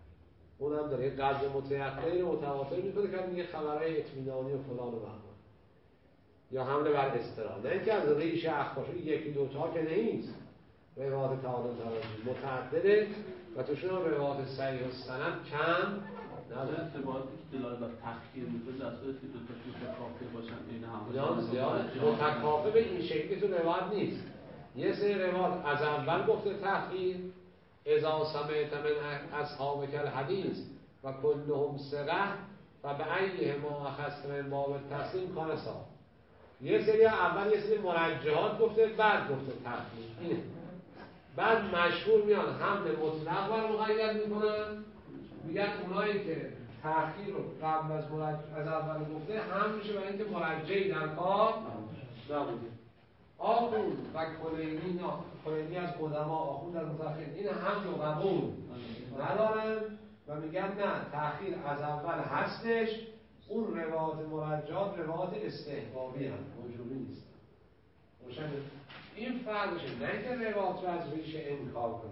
یک قدر متیقنی رو متواتر میکنه که میگه خبرهای اطمینانی و فلان و بهمان یا حمله بر استرا، نه اینکه از ریش اخبار یکی دوتا که نیست. روایات تعالیم تراجی متعدده و توشون هم روایات صحیح و سند کم نداره. ارتباطی که دلالت بر تخییر میکنه در صورتی که دوتاش متکافئ باشن این هم زیاد متکافئ به این شکلی تو روایت نیست. یه سری روایت از اول گفته تخییر اذا سمعت من اصحابک الحدیث و کلهم ثقه و به ایه ما اخذت من باب التسلیم کان صاحب. یه سری اول یه سری مرجحات گفته، بعد گفته تخییر. اینه. بعد مشهور میان حمل مطلق بر مقید میکنن، میگن اونایی که تأخیر رو قبل از اول گفته هم میشه برای اینکه مرجعی در کار نبوده. آخون و کلینی از قدما، آخون از متأخرین، این هم رو قبول ندارن و میگن نه تأخیر از اول هستش، اون روایات مرجعات روایات استحبابی هم وجوبی نیست. روشن این فرقشه، نه اینکه روایات رو از ریشه انکار کنه.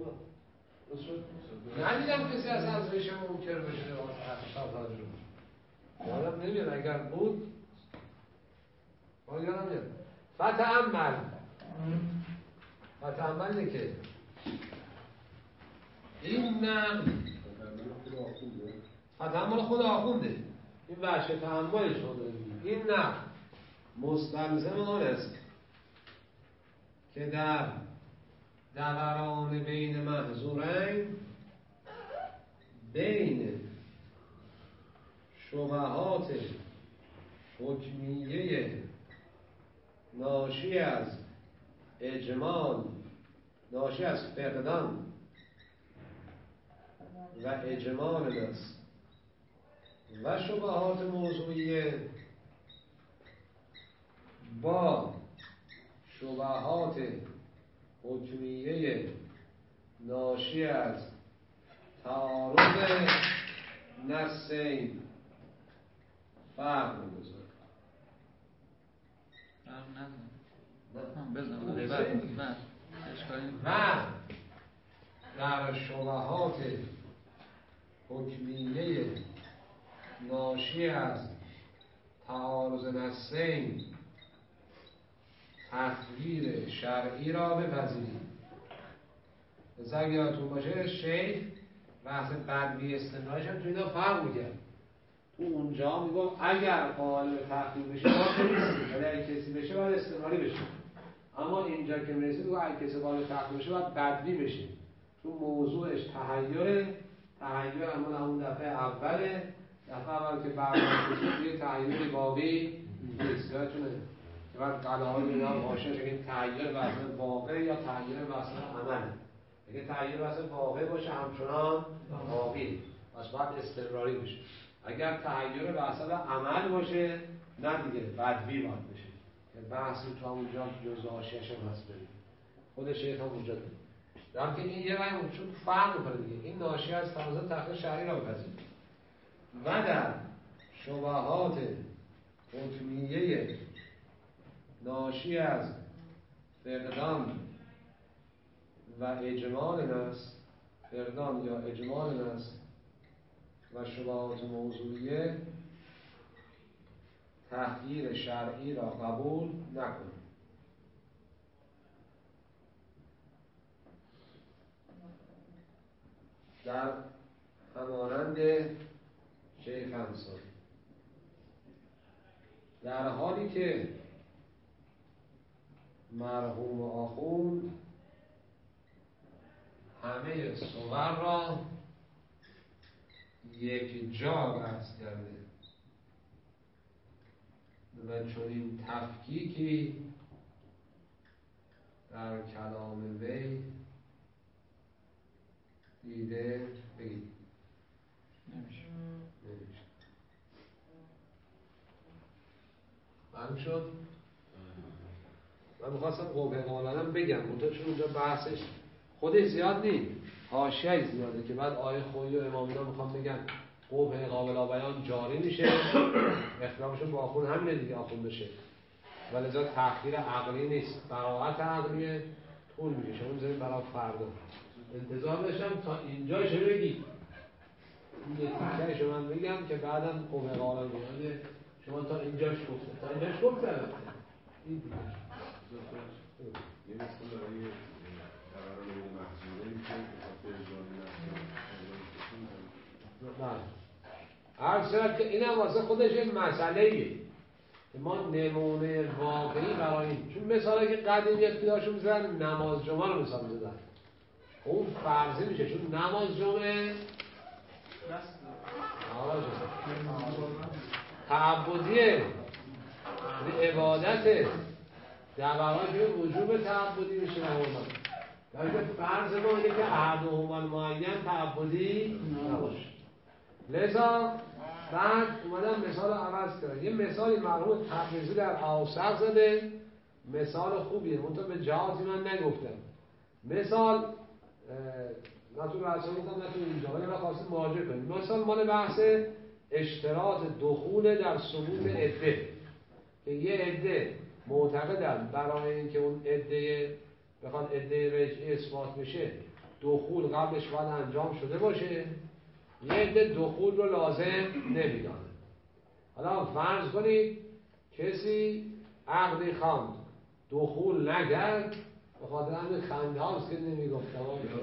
ندیدم کسی از ریشه منکر بشه روایات اخبار رو. یادم نمیاد، اگر بود یادم نمیاد. فتأمل اینه که این نقل فتأمل خود آخونده، این بحث تأملش خود این نقل مستلزم آن است که در دوران بین محظورین بین شبهات حکمیه ناشی از اجمال، ناشی از فقدان و اجمال نص و شبهات موضوعیه با شبهات حکمیه ناشی از تعارض نصین فرق می‌گذارد. و در شبهات حکمیه ناشی از تعارض نصین تخییر شرعی را بپذیرید. مثلا یادتون باشه شیخ بحث بدوی استمرارش هم تو اینا فرق می‌کرد. تو اونجا میگفت اگر قائل به تخییر بشه ما نیستیم، ولی اگه کسی بشه باید استمراری بشه. اما اینجا که میرسید و اگه کسی قائل به تخییر بشه باید بدوی بشه. تو موضوعش تحیره، اما همون دفعه اوله، دفعه اول که برنامه کشید یه تحییر واقعی نیست. یادتونه که بعد قلعه‌های اینا حاشیه که این تحییر وزن واقع یا تحییر وزن عمل. اگه تحییر وزن واقع باشه همچنان واقعی، پس باید استمراری بشه. اگر تغییر به حسب عمل باشه نه دیگه بدوی باید بشه. بحث تو همونجا جزء حاشیه‌اش هم هست بریم خود شیخ هم اونجا داره در که این یه رنگ چون فرق میکنه دیگه. این ناشی از تنظیم تخت شرعی را بپذیر و در شبهات حکمیه ناشی از فقدان و اجمال نص، فقدان یا اجمال نص و شبهات موضوعیه تحقیر شرعی را قبول نکنید. در همانند شیخ انصاری در حالی که مرحوم آخوند همه صور را یک جا بحث کرده و چنین تفکیکی در کلام وی دیده بگید نمیشه. معلوم شد؟ من میخواستم قبه قولانم بگم منطقه چون اونجا بحثش خودش زیاد نیست حاشیه‌ای زیاده که بعد آیه خویی و امامینا میخوام بگم قبه قابل بیان جاری میشه اختلافشون با آخون همینه دیگه آخون بشه ولذا تأخیر عقلی نیست براعت عقلیه طول میشه شما میذارید برای فردا انتظار داشتم تا اینجاش بگید این یه تیکه‌اش من بگم که بعدم قبه قابل بیان شما تا اینجاش گفته تا اینجاش گفته این دیگه یه مثل برای تقرار محضوره که به اجرای نفسه عرض شد که این هم واسه خودش این مسئله‌ایه که ما نمونه واقعی برای این چون مثالی که قدیم یکی‌هاشون می‌زدن نماز جمعه رو مثال می‌زدن اون فرضی میشه چون نماز جمعه تعبدیه عبادته در برای وجوب تعبدی میشه در که فرض ما اینه که احدهم المعین تعبدی نباشه لذا بعد اومدم مثال عوض کردم یه مثالی مرحوم تقریزی در اوسق زده مثال خوبیه منطقه به جهاتی من نگفتم مثال نه تو رسول گفتم نه تو اینجا ولی من خواستم مراجعه کنیم مثال مال بحث اشتراط دخول در ثبوت عده که یه عده معتقدن برای اینکه اون عده بخواد عده رجعی اثبات بشه دخول قبلش باید انجام شده باشه یه عده دخول رو لازم نمیدانه حالا فرض کنید کسی عقدی خواند دخول نگرد به خاطر همین خنده هاست که نمیگفتم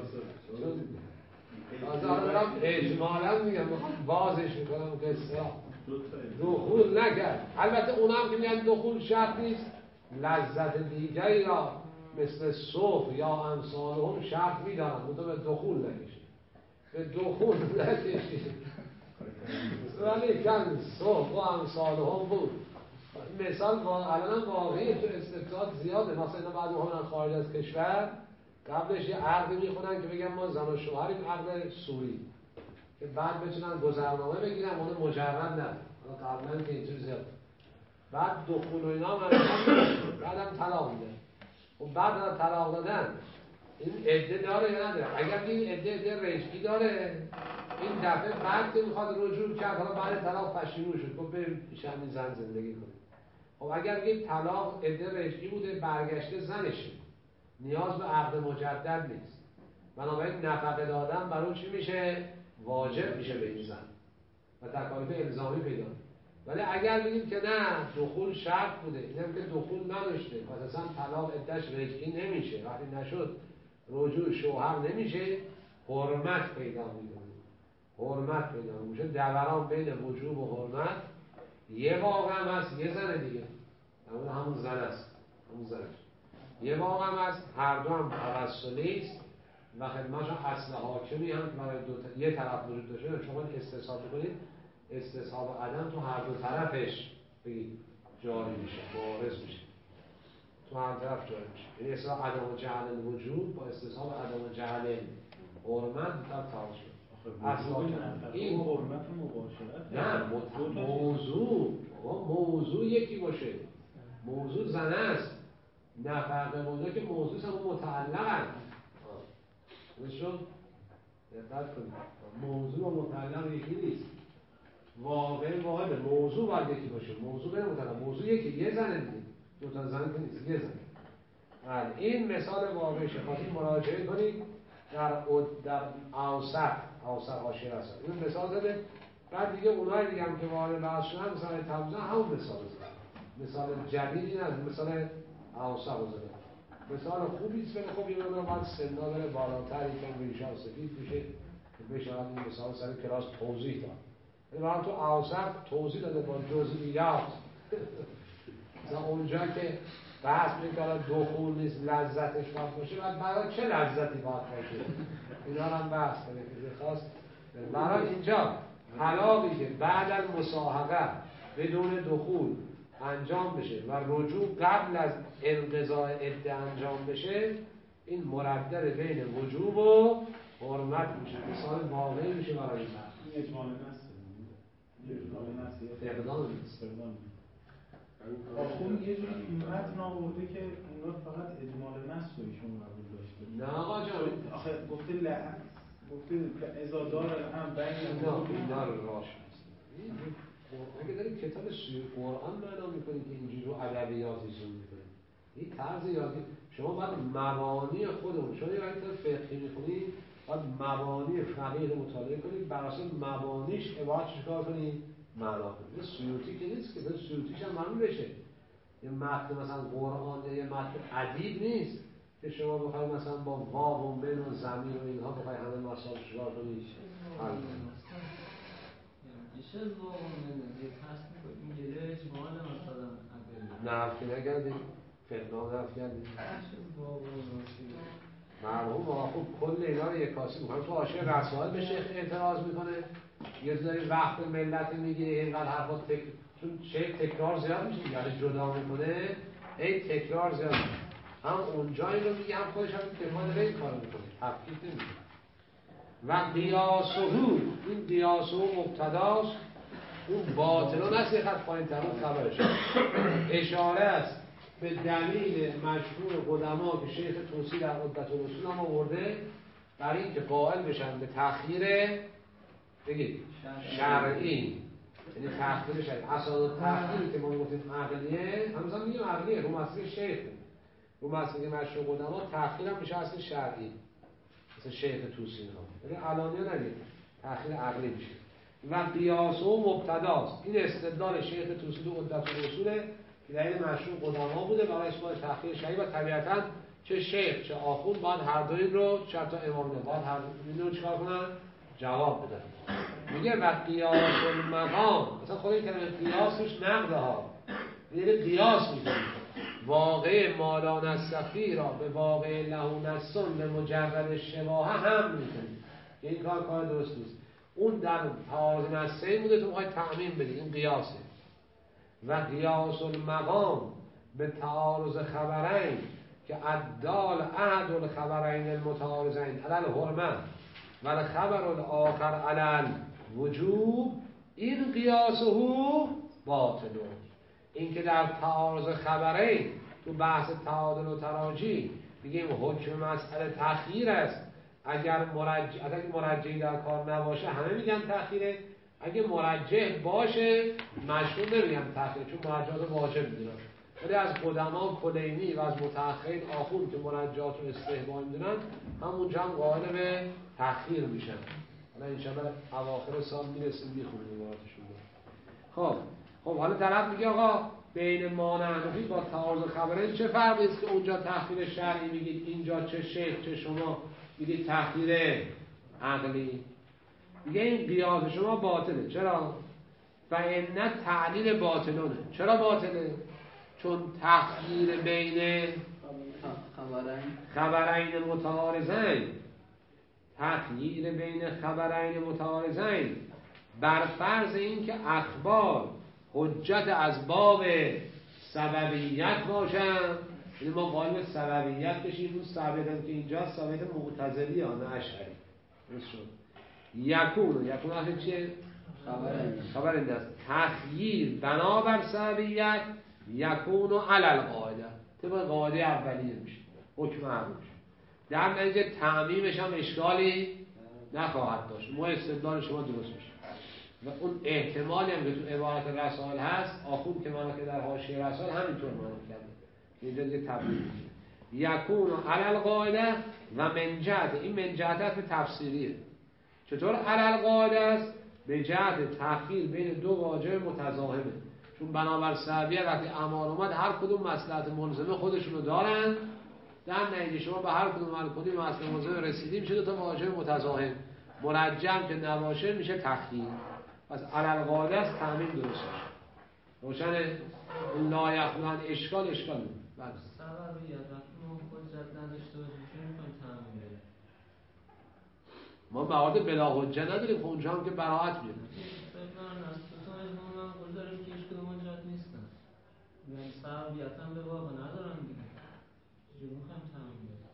حالا اجمالا میگم میخوام بازش میکنم که دخول نگرد البته اونا هم که میگن دخول شرط نیست لذت دیگری را مثل صوف یا امثال هم شرط میدارن منطقه به دخول نکشید به دخول نکشید ولی کن صوف و امثال هم بود مثال الان واقعی تو استفتاد زیاده مثلا بعد مهمن خارج از کشور قبلش یه عقد میخونن که بگم ما زن و شوهریم عقد سوری که بعد بتونن گذرنامه بگیرن اون مجرد نه قبلا که اینجور زیاد بعد دخول و اینا بعدم طلاق میده و بعد از طلاق دادن این عده داره یا نداره اگر این عده رجعی داره این دفعه بعد که میخواد رجوع کرد حالا بعد طلاق پشیمون شد گفت بریم پیش همین زن زندگی کنیم خب اگر این طلاق عده رجعی بوده برگشته زنشه نیاز به عقد مجدد نیست بنابراین نفقه دادن برای چی میشه واجب میشه به این زن و تکالیف الزامی پیدا ولی اگر بگیم که نه دخول شرط بوده اینم که دخول نداشته و اصلا طلاق عده‌اش رجعی نمیشه وقتی نشد رجوع شوهر نمیشه حرمت پیدا میشه دوران بین وجوب و حرمت یه واقع هم هست یه زن دیگه همون زن است یه واقع هم هست هر دو هم توسلی است و خدمتشون اصل حاکمی هم برای یه طرف وجود داشته شما استصحاب بکنید استصحاب عدم تو هر دو طرفش بگید جاری میشه بارز میشه تو هر طرف جاری میشه یعنی استصحاب عدم و جهل الوجود با استصحاب عدم و جهل حرمت در تعارض شد این حرمت و مباشرت نه موضوع یکی باشه. موضوع زنه است، نه فرق اونجا که موضوع هم متعلقن. نشون دقت کنید، موضوع و متعلق یکی نیست. واقع واحده، موضوع باید یکی باشه. موضوع غیر متعلق. موضوع یکی، یه زنه دیگه، دو تا زن که نیست، یه زن. این مثال واقعیشه. خواستید مراجعه کنید در اوسط حاشیه هست. این مثال زده. بعد دیگه اونایی دیگه هم که وارد بحث شدن مثال تمزن همون مثال زده. مثال جدیدی نه، مثال اوسط زده. مثال خوبی است، ولی خب یه مقدار باید سن‌ها بره بالاتر، یکم ریشه‌ها سفید بشه که بشه این مثال سر کلاس توضیح داد. ولی برام تو اوسط توضیح داده با جزئیات. مثلا اونجا که بحث میکنه دخول نیست، لذتش باید باشه، بعد برای چه لذتی باید باشه؟ اینا هم بحث کنه که خواست برای اینجا طلاقی که بعد از مصاحبه بدون دخول انجام بشه و رجوع قبل از انقضاء عده انجام بشه، این مردد بین وجوب و حرمت میشه. مثال واقعی میشه برای این بحث. این اجمال نسل. فقدان نیست. آخون یه جوری متن آورده که انگار فقط اجمال نسل رو ایشون قبول داشته. نه آقا جان، آخه گفته اذا دار هم بین اینا رو راش نیست. اگه دارید کتاب سوی قرآن معنا میکنید که اینجوری رو ادبیاتیشون میکنید، این طرز یادی شما باید مبانی خودمون، شما یه کتاب فقهی میخونید باید مبانی فقیه رو مطالعه کنید، بر اساس مبانیش عبارت چیکار کنید؟ معنا کنید. سیوطی که نیست که سیوطیش هم معلوم بشه. یه متن مثلا قرآن یا یه متن ادیب نیست که شما بخواید مثلا با واو و من و ضمیر و اینها بخواید همه مسائل چیکار کنید؟ چه واقعا یه پس میکنیم گله اجمال مثلا نفی نگردیم، فقدان نفی کردیم. چه واقعا مرحوم آخوب کل اینا رو یک کاسی میکنم. تو عاشق رسائل به شیخ اعتراض میکنه، یه داری وقت ملت میگیره، اینقدر حرفات چون شیخ تکرار زیاد میشه، یعنی جدا میکنه، این تکرار زیاد میشه. هم اونجا این رو میگه، هم خودش هم دفاع داره این کار میکنه، تفکیک نمیشه. و قیاسهو، این قیاسهو مبتداست، اون باطلون هست، یه خط پایین تر اون خبرش اشاره است به دلیل مشهور قدما که شیخ توسی در عدت الرسول هم آورده برای اینکه قائل بشن به تأخیر بگید شرعی، یعنی تأخیر شرعی. اساس تأخیری که ما گفتیم عقلیه، هنوز هم میگیم عقلیه، رو مسئله شیخ، رو مسئله مشهور قدما تأخیر هم میشه اصل شرعی، مثل شیخ توسی ها، یعنی علانیه نگید، تأخیر عقلی میشه. و قیاس و مبتداست. این استدلال شیخ توسی تو عدت الرسوله که دلیل مشروع قدما بوده برای اثبات تأخیر شرعی و طبیعتاً چه شیخ چه آخوند باید هر دو این رو چه تا امام نه باید هر دو رو چیکار کنن؟ جواب بدن. میگه و قیاس المقام، مثلا خود این کلمه قیاسش نقده ها، یعنی قیاس میکنه واقع مالان الصفی را به واقع له نسون به مجرد شباهه هم میکنه. این کار درست نیست. اون در تعارض نسین بوده، تو میخوای تعمیم بدی، این قیاسه. و قیاس المقام به تعارض خبرین که ادال احد الخبرین المتعارضین علی الحرمه و الخبر الاخر علی الوجوب، این قیاسه باطل. این که در تعارض خبرین تو بحث تعادل و تراجی بگیم حکم مسئله تأخیر است، اگر مرجحی در کار نباشه همه میگن تأخیره، اگه مرجح باشه مشروع نمیگن تأخیر، چون مرجحات واجب میدونن. ولی از قدما کلینی و از متأخرین آخوند که مرجحات رو استحباب میدونن، همونجا هم قائل به تأخیر میشن. حالا انشاءالله اواخر سال میرسیم میخونیم عباراتشون رو. خب حالا طرف میگه آقا بین ما حنفی با تعارض خبرین چه فرقی است که اونجا تأخیر شرعی میگید، اینجا چه شیخ چه شما میگید تأخیر عقلی. میگه این قیاس شما باطله. چرا؟ و ان تعلیل باطلونه. چرا باطله؟ چون تأخیر بین خبرین متعارضین، تأخیر بین خبرین متعارضین بر فرض این که اخبار حجت از باب سببیت باشن، یعنی ما قائل به سببیت بشیم. اون ثابتم که اینجا ثابت معتزلی نه اشعری. درست شد. یکون آخه چیه؟ خبر این است. تخییر بنابر سببیت یکون علل قاعده، طبق قاعده اولیه میشه، حکم اول میشه. در نتیجه تعمیمش هم اشکالی نخواهد داشت، ما استدلال شما درست میشه. و اون احتمالی هم که تو عبارت رسائل هست، آخوند که که در حاشیه رسائل همینطور معنا کرده، اینجا دیگه تبدیل میشه. یکون علل قاعده و من جهت، این من جهت به تفسیریه. چطور علل قاعده است؟ به جهت تخییر بین دو واجه متضاهمه، چون بنابر سببیت وقتی اعمال اومد هر کدوم مصلحت ملزمه خودشونو دارن، در نتیجه شما به هر کدوم عمل کنید مصلحت ملزمه رسیدیم، میشه دو تا واژه متضاهم. مرجم که نباشه میشه تخییر. پس علل قاعده است، تعمیم درست باشه. روشنه؟ اون لا یخلون اشکال بله. سببیت وقتی ما حجت نداشته باشیم چون می‌خوایم تعمیم بریم. ما موارد بلا حجت نداریم، اونجا هم که براحت میاد. من قول داریم که هیچ کدوم حجت نیستن. یعنی سببیت هم به واقع ندارن دیگه. چجوری می‌خوایم تعمیم بریم؟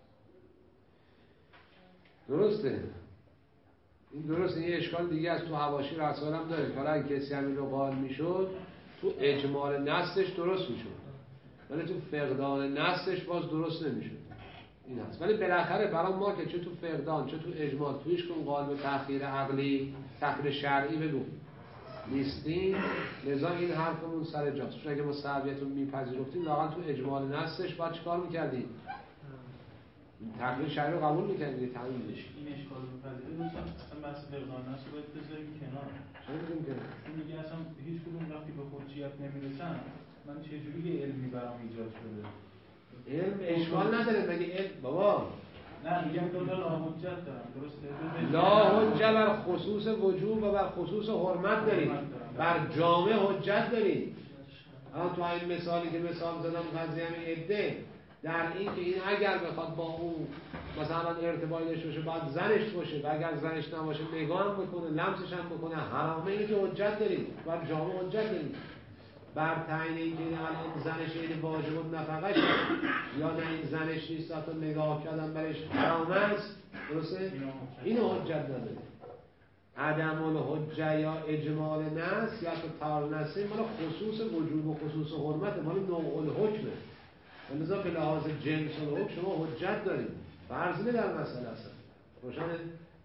درسته. این درسته. یه اشکال دیگه از تو حواشی رسائل هم داریم. حالا اگه کسی همین رو قائل میشد تو اجمال نصش درست میشد، ولی تو فقدان نصش باز درست نمیشد. این هست. ولی بالاخره برای ما که چه تو فقدان چه تو اجمال تویش کن قائل به تأخیر عقلی، تأخیر شرعی بگو نیستیم، لذا این حرفمون سر جاست. چون اگه ما سببیت رو میپذیرفتیم واقعا تو اجمال نصش باید چیکار میکردیم؟ تغییر شرعی رو قبول می‌کنید یه تعیین بشه. این اشکال رو پذیره دوستان اصلا بحث فقدان است باید بذاریم کنار. چرا میگیم که چون دیگه اصلا هیچ کدوم وقتی به حجیت نمیرسن من چه جوری یه علمی برام ایجاد شده؟ علم اشکال نداره مگه علم بابا؟ نه میگم دو تا لاحجت دارم درسته؟ لاحجت بر خصوص وجوب و بر خصوص حرمت دارید، بر جامع حجت دارید. الان تو این مثالی که مثال زدم قضیه همین عده در این که این اگر بخواد با اون مثلا ارتباطی داشته باشه باید زنش باشه و اگر زنش نباشه نگاه هم بکنه لمسش هم بکنه حرامه، اینه که حجت دارید، بر جامع حجت دارید. بر تعیین اینکه الان زنش این واجب و نفقه شد یا نه این زنش نیست تا نگاه کردن برش حرامه است، درسته؟ اینو حجت ندارید. عدم الحجه یا اجمال نص یا تعارض نصی مال خصوص وجوب و خصوص حرمت، مال نوع الحکمه. لذا به لحاظ جنس و حکم شما حجت دارید. فرض در مسئله اصلا روشنه؟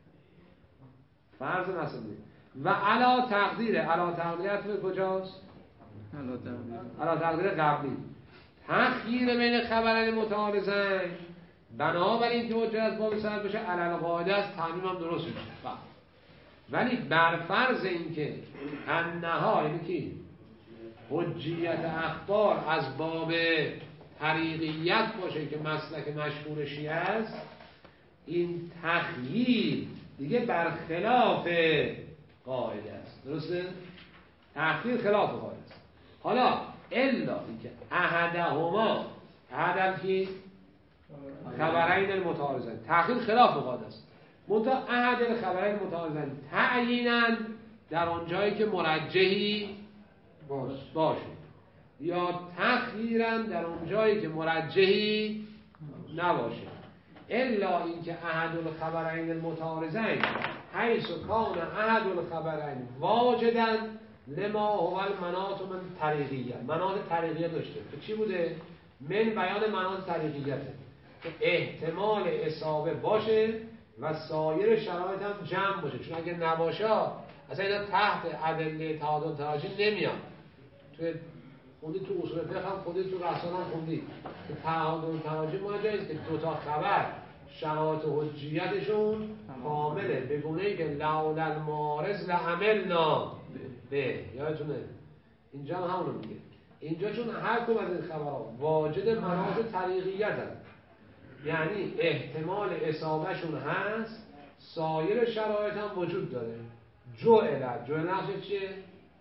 فرض مسئله و علا تقدیرت به کجاست؟ علا تقدیر قبلی تخییر بین خبرین متعارضین بنابراین که حجت از باب سبب بشه علل قاعده است، تعمیم هم درست میشه. ولی بر فرض اینکه انها یعنی کی؟ حجیت اخبار از باب طریقیت باشه که مسلک مشهور شیعه است، این تخییر دیگه برخلاف قاعده است. درسته؟ تخییر خلاف قاعده است. حالا الا اینکه احدهما کی؟ خبرین المتعارضین، تخییر خلاف قاعده است. منتها احد الخبرین المتعارضین تعیینا در آن جایی که مرجحی باشه یا تخییرا در اون جایی که مرجحی نباشه. الا اینکه احد الخبرین المتعارضین حیث کان احد الخبرین واجدا لما هو المناط من طریقیه، مناط طریقیه داشته که چی بوده؟ من بیان مناط طریقیته که احتمال اصابه باشه و سایر شرایط هم جمع باشه، چون اگه نباشه اصلا اینا تحت ادله تعادل تراجی نمیاد. خوندی تو اصول فقه هم خوندی، تو رسائل هم خوندی که تعادل تراجی ما جاییست که دوتا خبر شرایط حجیتشون کامله، به گونه‌ای که لولا المعارض لعملنا به. یادتونه اینجا هم همونو میگه. اینجا چون هر کدوم از این خبرها واجد مناط طریقیت هست، یعنی احتمال اصابهشون هست، سایر شرایط هم وجود داره. جعل نفسه چیه؟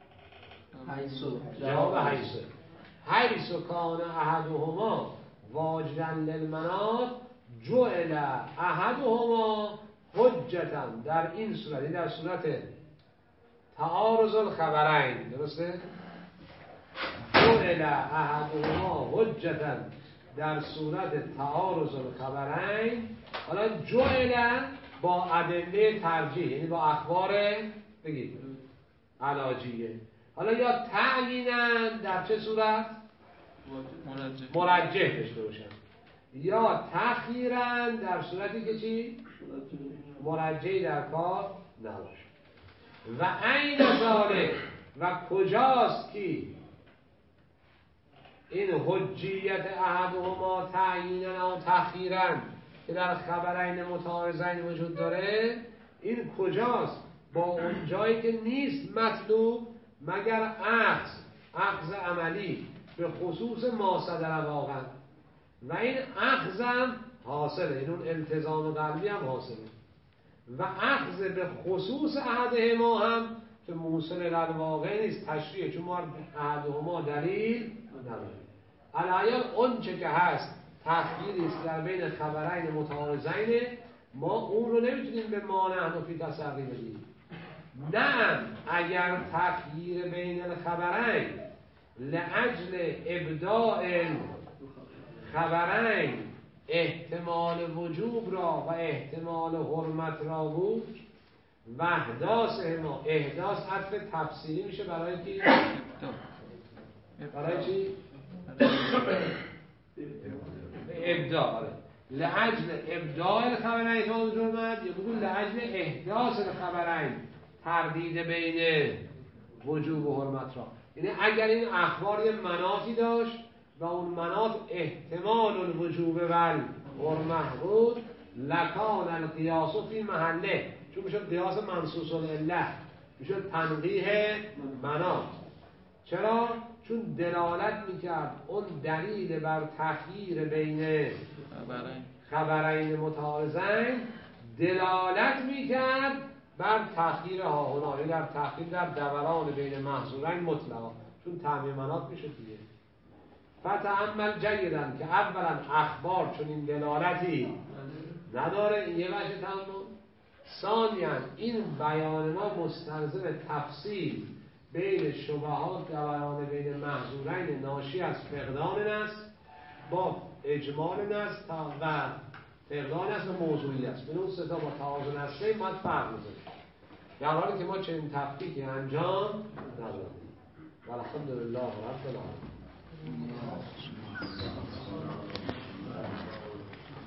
جواب حیث کان احدهما واجدا للمناط جعل احدهما حجتا. در این صورت، در صورت تعارض الخبرین، درسته؟ جعل احدهما حجتا در صورت تعارض الخبرین. حالا جعل با ادله ترجیح، یعنی با اخبار بگید علاجیه. حالا یا تعییناً در چه صورت؟ مرجح داشته باشن، یا تخییراً در صورتی که چی؟ مرجحی در کار نباشه. و عین ذالک، و کجاست که این حجیت احدهما تعیینا و تخییرا که در خبرین متعارضین وجود داره، این کجاست؟ با اون جایی که نیست مطلوب مگر اخذ عملی به خصوص ما صدر واقعا، و این اخذم حاصله، این اون التزام قلبی هم حاصله، و اخذ به خصوص احدهما هم که موصل للواقع نیست، تشریع، چون ما احدهما دلیل نداریم. الایال اون چه که هست تخییری است در بین خبرین متعارضین، ما اون رو نمیتونیم به ما نحن فی تسری بدیم. نه اگر تخییر بین الخبرین لأجل ابداء خبرین احتمال وجوب را و احتمال حرمت را بود و احداث عطف تفصیلی میشه برای کی؟ برای چی؟ ابداع. لأجل ابداع الخبرین احتمال وجوب را یا بگو لأجل احداث الخبرین تردید بین وجوب و حرمت را. یعنی اگر این اخبار یه مناطی داشت و اون مناط احتمال الوجوب و حرمت بود، لکان القیاس فی محله، چون میشد قیاس منصوص العله، میشد تنقیح مناط. چرا؟ چون دلالت میکرد اون دلیل بر تخییر بین خبرین متعارضین، دلالت میکرد بر تخییر ها هنا، در تخییر در دوران بین محظورین مطلقا، چون تعمیم مناط میشد دیگه. فتأمل جیداً که اولا اخبار چون این دلالتی نداره، این یه وجه تأمل. ثانیاً این بیان ما مستلزم تفصیل بین شبهات دوران بین محظورین ناشی از فقدان نص با اجمال نص و فقدان نص و موضوعی است. من اون سه تا با تعارض نصی باید فرق بزنیم، در حالی که ما چنین تفکیکی انجام ندادیم. والحمدلله رب العالمین.